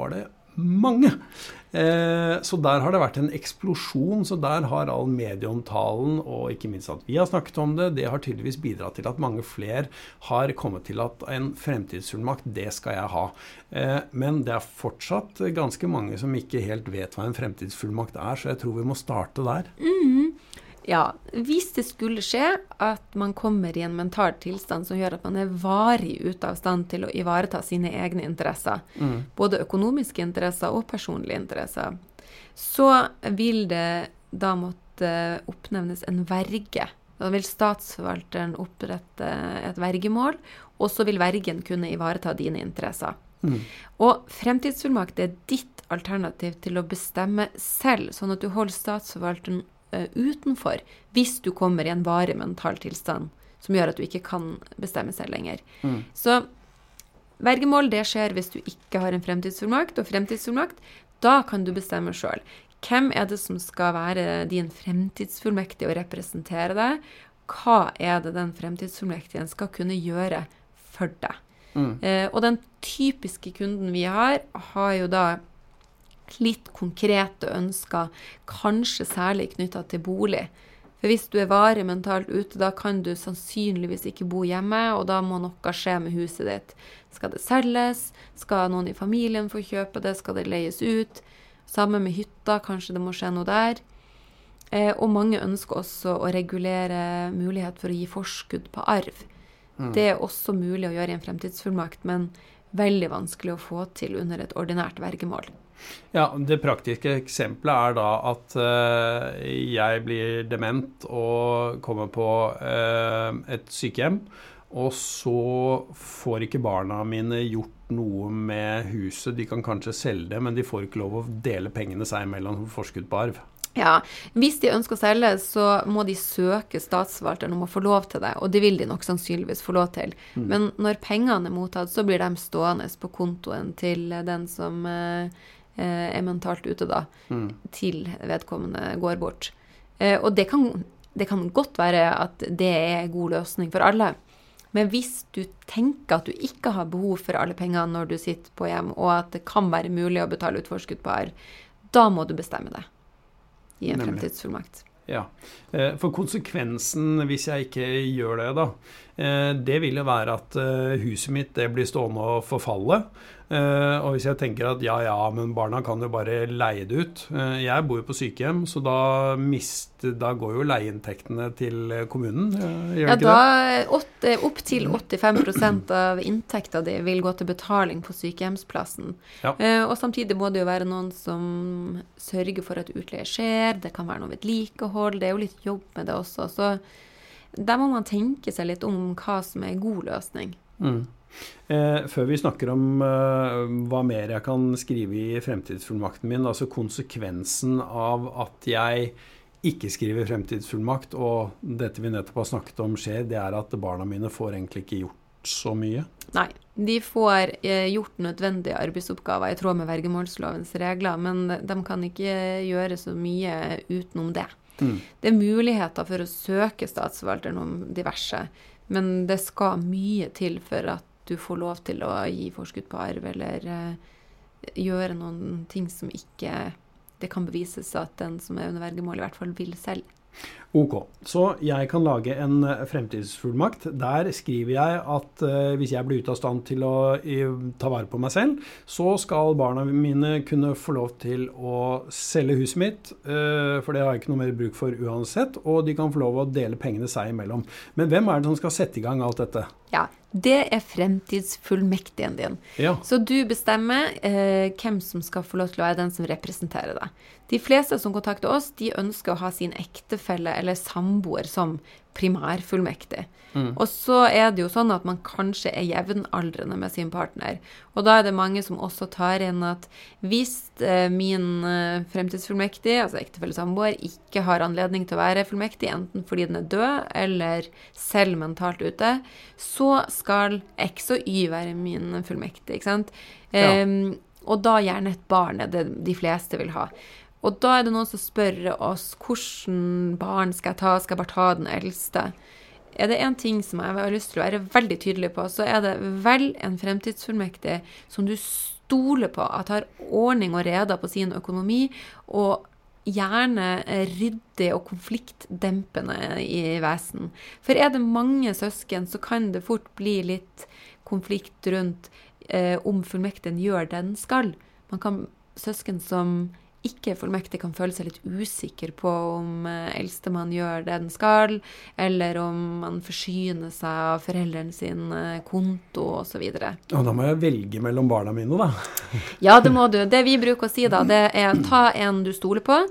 mange. Eh, så der har det vært en eksplosjon, så der har all medieomtalen, og ikke minst at vi har snakket om det, det har tydeligvis bidratt til at mange flere har kommet til at en fremtidsfullmakt, det skal jeg ha. Eh, men det er fortsatt ganske mange som ikke helt vet hva en fremtidsfullmakt er, så jeg tror vi må starte der. Mm. Ja, hvis det skulle skje at man kommer i en mental tilstand som gjør at man er varig ute av stand til å ivareta sine egne interesser, mm. både økonomiske interesser og personlige interesser, så vil det da måtte oppnevnes en verge. Da vil statsforvalteren opprette et vergemål, og så vil vergen kunne ivareta dine interesser. Mm. Og fremtidsfullmakt er ditt alternativ til å bestemme selv, sånn at du holder statsforvalteren utenfor, hvis du kommer i en varig mental tilstand som gjør at du ikke kan bestemme selv lenger. Mm. Så vergemål, det skjer hvis du ikke har en fremtidsfullmakt, og fremtidsfullmakt, da kan du bestemme selv. Hvem er det som skal være din fremtidsfullmektige og representere deg? Hva er det den fremtidsfullmektigen skal kunne gjøre for deg? Mm. Eh, og den typiske kunden vi har, har jo da litt konkrete ønsker, kanskje særlig knyttet til bolig. For hvis du er varig mentalt ute, da kan du sannsynligvis ikke bo hjemme, og da må noe skje med huset ditt. Skal det selges? Skal noen i familien få kjøpe det? Skal det leies ut? Sammen med hytta, kanskje det må skje noe der. Eh, og mange ønsker også å regulere mulighet for å gi forskudd på arv. Mm. Det er også mulig å gjøre i en fremtidsfullmakt, men veldig vanskelig å få til under et ordinært vergemål. Ja, det praktiske eksempelet er da at uh, jeg blir dement og kommer på uh, et sykehjem, og så får ikke barna mine gjort noe med huset. De kan kanskje selge det, men de får ikke lov å dele pengene seg mellom forskudd på arv. Ja, hvis de ønsker å selge, så må de søke statsforvalteren om å få lov til det, og det vil de nok sannsynligvis få lov til. Mm. Men når pengene er mottatt, så blir de stående på kontoen til den som uh, er mentalt ute da, mm. til vedkommende går bort. Eh, og det kan, det kan godt være at det er en god løsning for alle. Men hvis du tenker at du ikke har behov for alle pengene når du sitter på hjem, og at det kan være mulig å betale ut forskudd på arv, da må du bestemme det i en Nemlig. Fremtidsfullmakt. Ja, for konsekvensen hvis jeg ikke gjør det da, det vil jo være at huset mitt det blir stående og forfalle. Og hvis jeg tenker at ja, ja, men barna kan jo bare leie det ut. Jeg bor jo på sykehjem, så da, mist, da går jo leieinntektene til kommunen. Gjør ja, ikke da det? Opp til åttifem prosent av inntekten de vil gå til betaling på sykehjemsplassen. Ja. Og samtidig må det jo være noen som sørger for at utleie skjer. Det kan være noe vedlikehold. Det er jo litt jobb med det også. Så der må man tenke seg litt om hva som er en god løsning. Mm. Eh, før vi snakker om eh, hva mer jeg kan skrive i fremtidsfullmakten min, altså konsekvensen av at jeg ikke skriver fremtidsfullmakt, og dette vi nettopp har snakket om skjer, det er at barna mine får egentlig ikke gjort så mye. Nei, de får eh, gjort nødvendige arbeidsoppgaver i tråd med vergemålslovens regler, men de kan ikke gjøre så mye utenom det. Mm. Det er muligheter for å søke statsforvalteren om diverse, men det skal mye til for at du får lov til å gi forskudd på arv, eller uh, gjøre noen ting som ikke det kan bevises at den som er under vergemål i hvert fall vil selv. Ok, så jeg kan lage en fremtidsfullmakt. Der skriver jeg at uh, hvis jeg blir ute av stand til å i, ta vare på meg selv, så skal barna mine kunne få lov til å selge huset mitt, uh, for det har jeg ikke noe mer bruk for uansett, og de kan få lov å dele pengene seg imellom. Men hvem er det som skal sette i gang alt dette? Ja, det er fremtidsfullmektigen din. Ja. Så du bestemmer eh, hvem som skal få lov til å være den som representerer deg. De fleste som kontakter oss, de ønsker å ha sin ektefelle eller samboer som primærfullmektig. Mm. Og så er det jo sånn at man kanskje er jevnaldrende med sin partner. Og da er det mange som også tar inn at hvis eh, min eh, fremtidsfullmektig, altså ektefelle samboer, ikke har anledning til å være fullmektig, enten fordi den er død eller selv mentalt ute, så skal X og Y være min fullmektig, ikke sant? Ja. Um, og da gjerne et barn er det de fleste vil ha. Og da er det noen som spør oss, hvordan barn skal jeg ta? Skal jeg bare ta den eldste? er det en ting som jeg har lyst til å være veldig tydelig på, så er det vel en fremtidsfullmektig som du stoler på, at har ordning og reda på sin økonomi, og gjerne ryddig og konfliktdempende i vesen. For er det mange søsken, så kan det fort bli litt konflikt rundt eh, om fullmektigen gjør det den skal. Man kan, søsken som ikke fullmektig kan føle seg litt usikker på om eh, eldstemann gjør det den skal, eller om man forsyner seg av foreldrene sin eh, konto og så videre. Og da må jeg velge mellom barna mine da. Ja, det må du. Det vi bruker å si da, det er ta en du stoler på,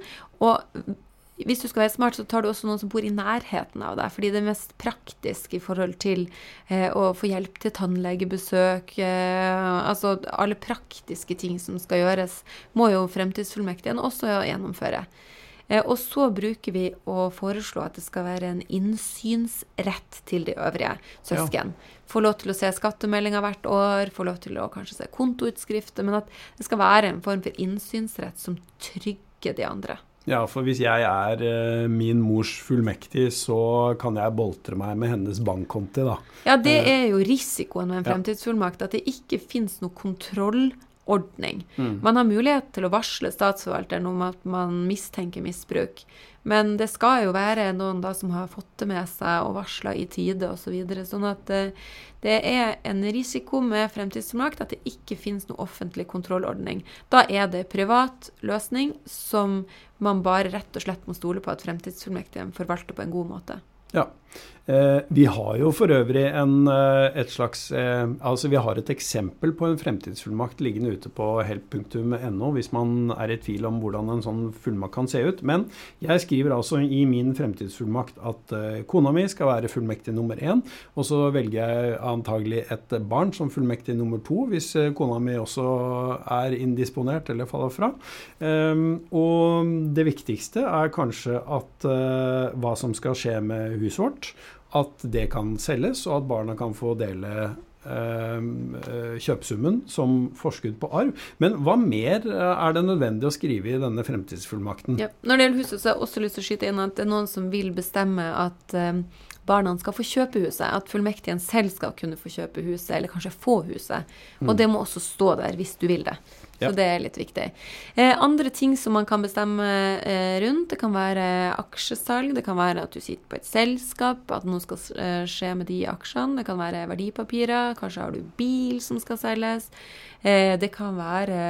og hvis du skal være smart, så tar du også noen som bor i nærheten av deg, fordi det er mest praktisk i forhold til eh, å få hjelp til tannlegebesøk, eh, altså alle praktiske ting som skal gjøres, må jo fremtidsfullmektigen også gjennomføre. Eh, og så bruker vi å foreslå at det skal være en innsynsrett til de øvrige søsken. Ja. Få lov til å se skattemeldinga hvert år, få lov til å kanskje se kontoutskrifter, men at det skal være en form for innsynsrett som trygger de andre. Ja, for hvis jeg er uh, min mors fullmektig, så kan jeg boltre meg med hennes bankkonti da. Ja, det er jo risikoen med en fremtidsfullmakt, at det ikke finnes noe kontrollordning. Mm. Man har mulighet til å varsle statsforvalteren om at man mistenker misbruk, men det skal jo være noen da som har fått det med seg og varslet i tide og så videre, sånn at uh, det er en risiko med fremtidsfullmakt at det ikke finnes noe offentlig kontrollordning. Da er det privat løsning som man bare rett og slett må stole på at fremtidsfullmektigen forvalter på en god måte. Ja, eh, vi har jo for øvrig en, et slags, eh, altså vi har et eksempel på en fremtidsfullmakt liggende ute på help punktum no hvis man er i tvil om hvordan en sånn fullmakt kan se ut. Men jeg skriver altså i min fremtidsfullmakt at eh, kona mi skal være fullmektig nummer én, og så velger jeg antagelig et barn som fullmektig nummer to, hvis eh, kona mi også er indisponert eller faller fra. Eh, og det viktigste er kanskje at eh, hva som skal skje med huset vårt, at det kan selges, og at barna kan få dele eh, kjøpsummen som forskudd på arv. Men hva mer er det nødvendig å skrive i denne fremtidsfullmakten? Ja, når det gjelder huset, så har jeg også lyst til å skyte inn at det er noen som vil bestemme at eh, barna skal få kjøpe huset, at fullmektigen selv skal kunne få kjøpe huset, eller kanskje få huset. Og det må også stå der hvis du vil det. Så ja. Det er litt viktig. Eh, andre ting som man kan bestemme eh, rundt, det kan være aksjesalg, det kan være at du sitter på et selskap, at noe skal eh, skje med de aksjene, det kan være verdipapirer, kanskje har du bil som skal selges, eh, det kan være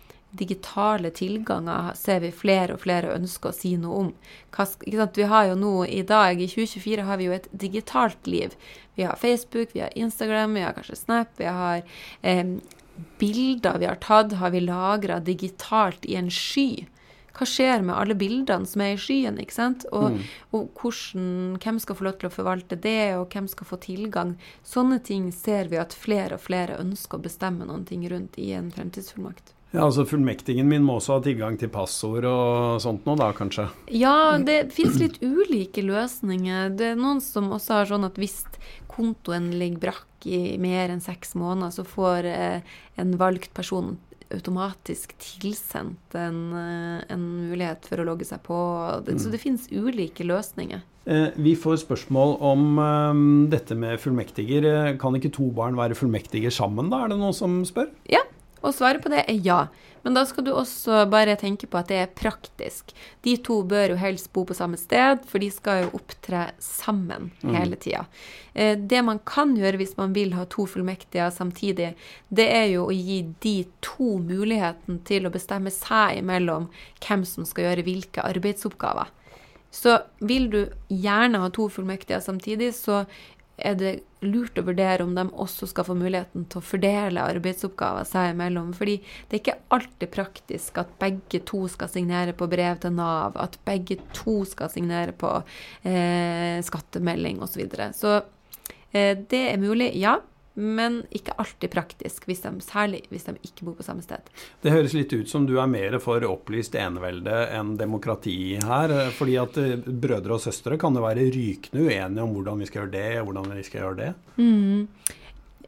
digitale tilganger, ser vi flere og flere ønsker å si noe om. Ikke sant? Vi har jo nå i dag, i tjue tjuefire, har vi jo et digitalt liv. Vi har Facebook, vi har Instagram, vi har kanskje Snap, vi har eh, bilder vi har tatt, har vi lagret digitalt i en sky. Hva skjer med alle bildene som er i skyen, ikke sant? Og, mm. og hvordan, hvem skal få lov til å forvalte det, og hvem skal få tilgang? Sånne ting ser vi at flere og flere ønsker å bestemme noen ting rundt i en fremtidsfullmakt. Ja, altså fullmektingen min må også ha tilgang til passord og sånt nå da, kanskje? Ja, det finnes litt ulike løsninger. Det er noen som også har sånn at hvis kontoen ligger brakk i mer enn seks måneder, så får eh, en valgt person automatisk tilsendt en, en mulighet for å logge seg på. Så det finnes ulike løsninger. Vi får spørsmål om um, dette med fullmektiger. Kan ikke to barn være fullmektiger sammen da? Er det noen som spør? Ja. Og svaret på det er ja. Men da skal du også bare tenke på at det er praktisk. De to bør jo helst bo på samme sted, for de skal jo opptre sammen mm. hele tiden. Eh, det man kan gjøre hvis man vil ha to fullmektige samtidig, det er jo å gi de to muligheten til å bestemme seg imellom hvem som skal gjøre hvilke arbeidsoppgaver. Så vil du gjerne ha to fullmektige samtidig, så er det lurt å vurdere om de også skal få muligheten til å fordele arbeidsoppgaver seg imellom. Fordi det er ikke alltid praktisk at begge to skal signere på brev til Nav, at begge to skal signere på eh, skattemelding og så videre. Så eh, det er mulig, ja, men ikke alltid praktisk, hvis de, særlig hvis de ikke bor på samme sted. Det høres litt ut som du er mer for opplyst enevelde enn demokrati her, fordi at brødre og søstre kan jo være rykende uenige om hvordan vi skal gjøre det, og hvordan vi skal gjøre det. Mm.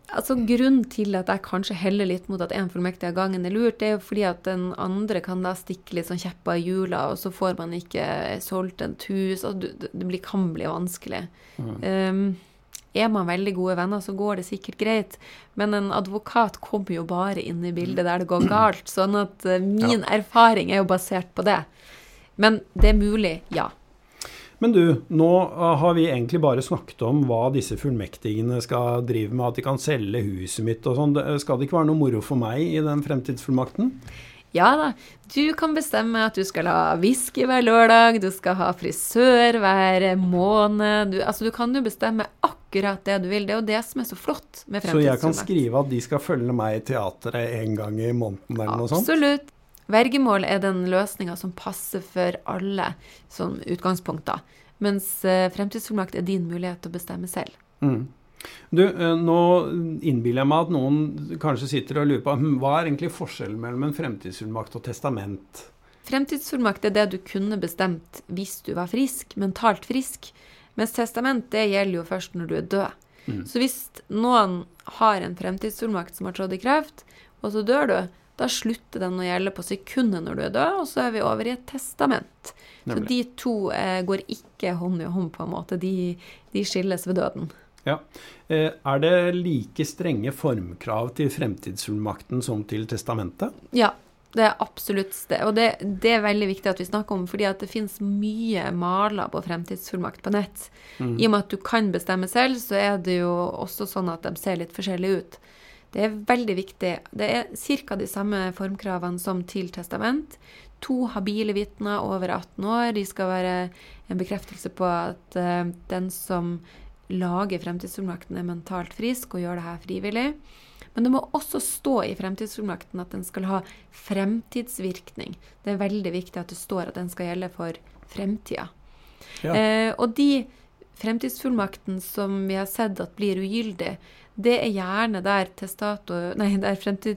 Altså, grunnen til at jeg kanskje heller litt mot at en fullmektig av gangen er lurt, det er jo fordi at den andre kan da stikke litt sånn kjepper i hjula, og så får man ikke solgt et hus, og det blir, kan bli vanskelig. Mm. Um, er man veldig gode venner, så går det sikkert greit, men en advokat kommer jo bare inn i bildet der det går galt, sånn at uh, min ja. erfaring er jo basert på det. Men det er mulig, ja. Men du, nå har vi egentlig bare snakket om hva disse fullmektigene skal drive med, at de kan selge huset mitt og sånn. Skal det ikke være noe moro for meg i den fremtidsfullmakten? Ja da, du kan bestemme at du skal ha whisky hver lørdag, du skal ha frisør hver måned, du, altså du kan jo bestemme akkurat det du vil, det er jo det som er så flott med fremtidsfullmakt. Så jeg kan skrive at de skal følge meg i teateret en gang i måneden eller noe sånt? Absolutt. Vergemål er den løsningen som passer for alle som utgangspunkt da, mens uh, fremtidsfullmakt er din mulighet til å bestemme selv. Mm. Du, uh, nå innbiller jeg meg at noen kanskje sitter og lurer på hva er egentlig forskjellen mellom en fremtidsfullmakt og testament? Fremtidsfullmakt er det du kunne bestemt hvis du var frisk, mentalt frisk, mens testament det gjelder jo først når du er død. Mm. Så hvis noen har en fremtidsfullmakt som har trådt i kraft, og så dør du, da slutter den å gjelde på sekundet når du er død, og så er vi over i et testament. Nemlig. Så de to eh, går ikke hånd i hånd på en måte, de, de skilles ved døden. Ja. Eh, er det like strenge formkrav til fremtidsfullmakten som til testamentet? Ja, det er absolutt det. Og det, det er veldig viktig at vi snakker om, fordi at det finnes mye maler på fremtidsfullmakt på nett. Mm. I og med at du kan bestemme selv, så er det jo også sånn at de ser litt forskjellig ut. Det er veldig viktig. Det er cirka de samme formkravene som til testament. To habile vitner over atten år. De skal være en bekreftelse på at uh, den som lager fremtidsfullmakten er mentalt frisk og gjør det her frivillig. Men det må også stå i fremtidsfullmakten at den skal ha fremtidsvirkning. Det er veldig viktig at det står at den skal gjelde for fremtiden. Ja. Uh, og de fremtidsfullmakten som vi har sett at blir ugyldig, det er gjerne der testator, nei, der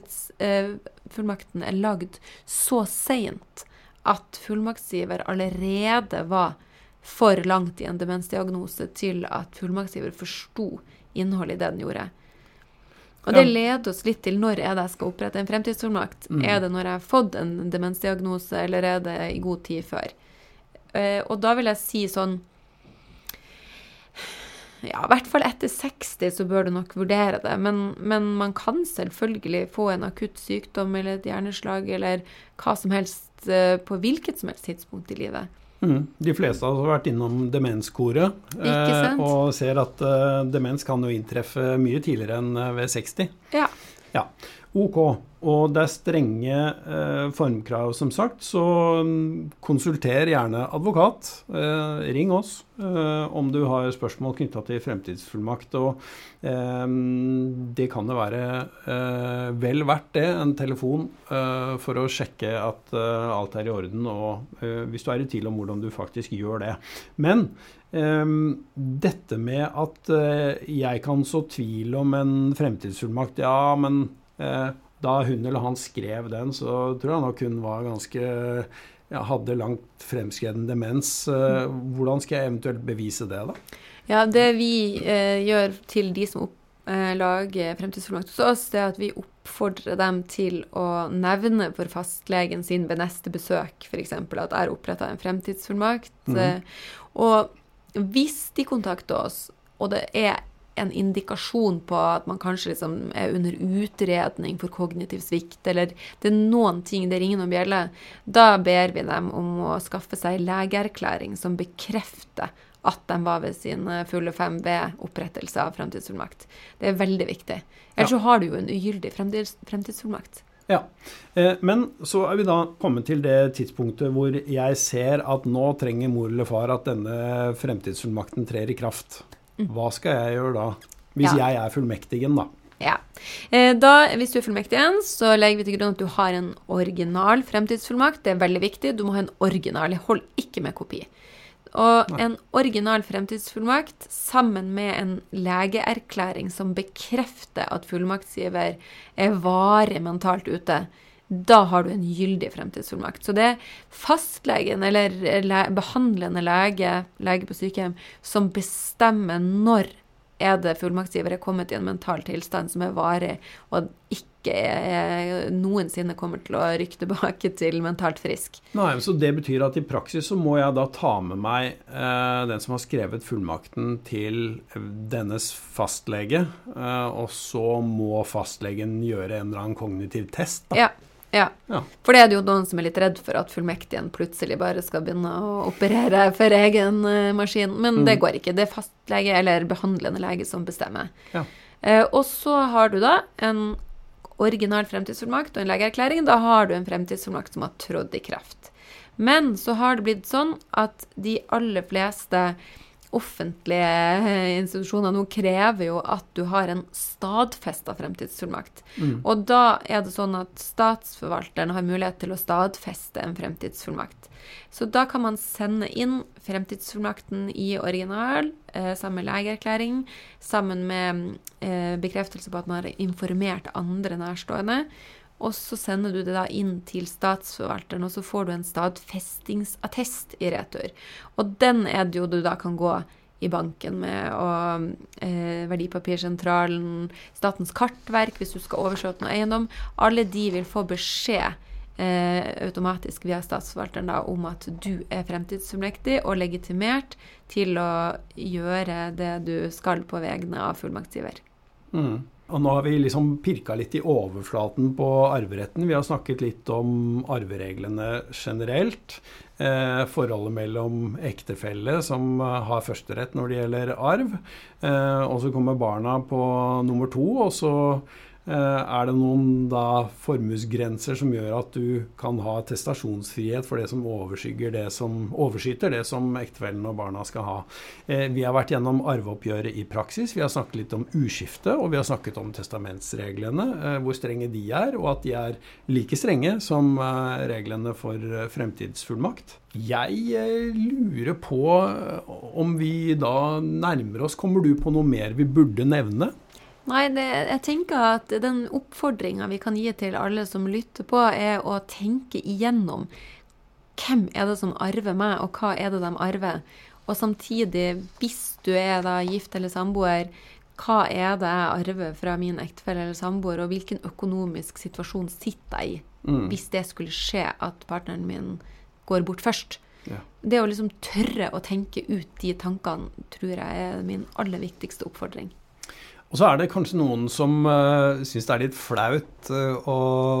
fremtidsfullmakten eh, er lagd så sent at fullmaktsgiver allerede var for langt i en demensdiagnose til at fullmaktsgiver forstod innholdet i det den gjorde. Og det leder oss litt til når er det jeg skal opprette en fremtidsfullmakt. Mm. Er det når jeg har fått en demensdiagnose, eller er det i god tid før? Eh, og da vil jeg si sånn, ja, i hvert fall etter seksti så bør du nok vurdere det, men, men man kan selvfølgelig få en akutt sykdom eller et hjerneslag eller hva som helst på hvilket som helst tidspunkt i livet. Mm. De fleste har vært innom demenskoret eh, og ser at uh, demens kan jo inntreffe mye tidligere enn ved seksti. Ja. Ja, ok. Og det er strenge eh, formkrav som sagt, så konsulter gjerne advokat. Eh, ring oss eh, om du har spørsmål knyttet til fremtidsfullmakt. Og eh, det kan det være eh, vel verdt det, en telefon, eh, for å sjekke at eh, alt er i orden, og eh, hvis du er i tvil om hvordan du faktisk gjør det. Men eh, dette med at eh, jeg kan så tvil om en fremtidsfullmakt, ja, men eh, da hun eller han skrev den, så tror jeg nok hun var ganske, ja, hadde langt fremskreden demens. Hvordan skal jeg eventuelt bevise det da? Ja, det vi eh, gjør til de som opp, eh, lager fremtidsfullmakt hos oss, det er at vi oppfordrer dem til å nevne for fastlegen sin ved neste besøk, for eksempel at jeg har opprettet en fremtidsfullmakt. Mm. Og hvis de kontakter oss, og det er en indikasjon på at man kanskje liksom er under utredning for kognitiv svikt, eller det er noen ting, det ringer noen bjelle, da ber vi dem om å skaffe seg legeerklæring som bekrefter at de var ved sin fulle fem ved opprettelse av fremtidsfullmakt. Det er veldig viktig. Ellers ja. Så har du jo en ugyldig fremtids, fremtidsfullmakt. Ja, eh, men så er vi da kommet til det tidspunktet hvor jeg ser at nå trenger mor eller far at denne fremtidsfullmakten trer i kraft. Hva skal jeg gjøre da? Hvis ja. Jeg er fullmektigen da. Ja. Da, hvis du er fullmektigen, så legger vi til grunn at du har en original fremtidsfullmakt. Det er veldig viktig. Du må ha en original. Hold ikke med kopi. Og Nei. En original fremtidsfullmakt sammen med en legeerklæring som bekrefter at fullmaktsgiver er varig mentalt ute, da har du en gyldig fremtidsfullmakt. Så det er fastlegen eller le- behandlende lege, lege på sykehjem, som bestemmer når er det fullmaktsgivere kommet i en mental tilstand som er varig, og ikke er, noensinne kommer til å rykke tilbake til mentalt frisk. Nei, så det betyr at i praksis så må jeg da ta med meg eh, den som har skrevet fullmakten til dennes fastlege, eh, og så må fastlegen gjøre en eller annen kognitiv test da. Ja. Ja. ja, for det er det jo noen som er litt redd for at fullmektigen plutselig bare skal begynne å operere for egen uh, maskin, men mm. det går ikke. Det er fastlege eller behandlende lege som bestemmer. Ja. Uh, og så har du da en original fremtidsfullmakt og en legeerklæring. Da har du en fremtidsfullmakt som har trådt i kraft. Men så har det blitt sånn at de aller fleste offentlige institusjoner nå krever jo at du har en stadfestet fremtidsfullmakt. Mm. Og da er det sånn at statsforvalteren har mulighet til å stadfeste en fremtidsfullmakt. Så da kan man sende inn fremtidsfullmakten i original, eh, sammen med legeerklæring, sammen med eh, bekreftelse på at man har informert andre nærstående, og så sender du det da inn til statsforvalteren, og så får du en stadfestingsattest i retur. Og den er det jo du da kan gå i banken med, og eh, Verdipapirsentralen, Statens kartverk, hvis du skal oversøke noe eiendom. Alle de vil få beskjed eh, automatisk via statsforvalteren da, om at du er fremtidsfullmektig og legitimert til å gjøre det du skal på vegne av fullmaktsgiver. Mm. Og nå har vi liksom pirket litt i overflaten på arveretten. Vi har snakket litt om arvereglene generelt. Eh, forholdet mellom ektefelle som har førsterett når det gjelder arv. Eh, og så kommer barna på nummer to, og så eh, er det noen da formuesgrenser som gjør at du kan ha testasjonsfrihet for det som overskygger det som overskyter det som ektefellen og barna skal ha. Eh, vi har vært gjennom arveoppgjøret i praksis, vi har snakket litt om uskifte, og vi har snakket om testamentsreglene, eh, hvor strenge de er, og at de er like strenge som eh, reglene for eh, fremtidsfullmakt. Jeg eh, lurer på om vi da nærmer oss, kommer du på noe mer vi burde nevne? Nei, det, jeg tenker at den oppfordringen vi kan gi til alle som lytter på, er å tenke igjennom hvem er det som arver meg, og hva er det de arver. Og samtidig, hvis du er da gift eller samboer, hva er det jeg arver fra min ektefelle eller samboer, og hvilken økonomisk situasjon sitter jeg i, mm. hvis det skulle skje at partneren min går bort først. Ja. Det å liksom tørre å tenke ut de tankene, tror jeg er min aller viktigste oppfordring. Og så er det kanskje noen som uh, synes det er litt flaut uh, å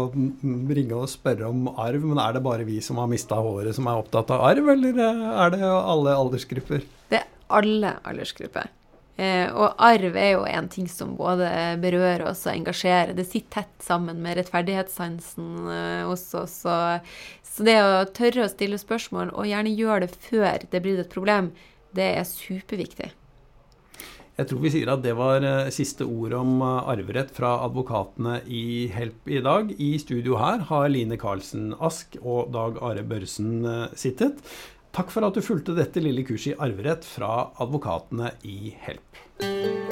ringe og spørre om arv, men er det bare vi som har mistet håret som er opptatt av arv, eller er det alle aldersgrupper? Det er alle aldersgrupper. Eh, og arv er jo en ting som både berører oss og engasjerer. Det sitter tett sammen med rettferdighetssansen eh, hos oss. Og, så det å tørre å stille spørsmål, og gjerne gjøre det før det blir et problem, det er superviktig. Jeg tror vi sier at det var siste ord om arverett fra advokatene i Help i dag. I studio her har Line Karlsen Ask og Dag Are Børresen sittet. Takk for at du fulgte dette lille kurset i arverett fra advokatene i Help.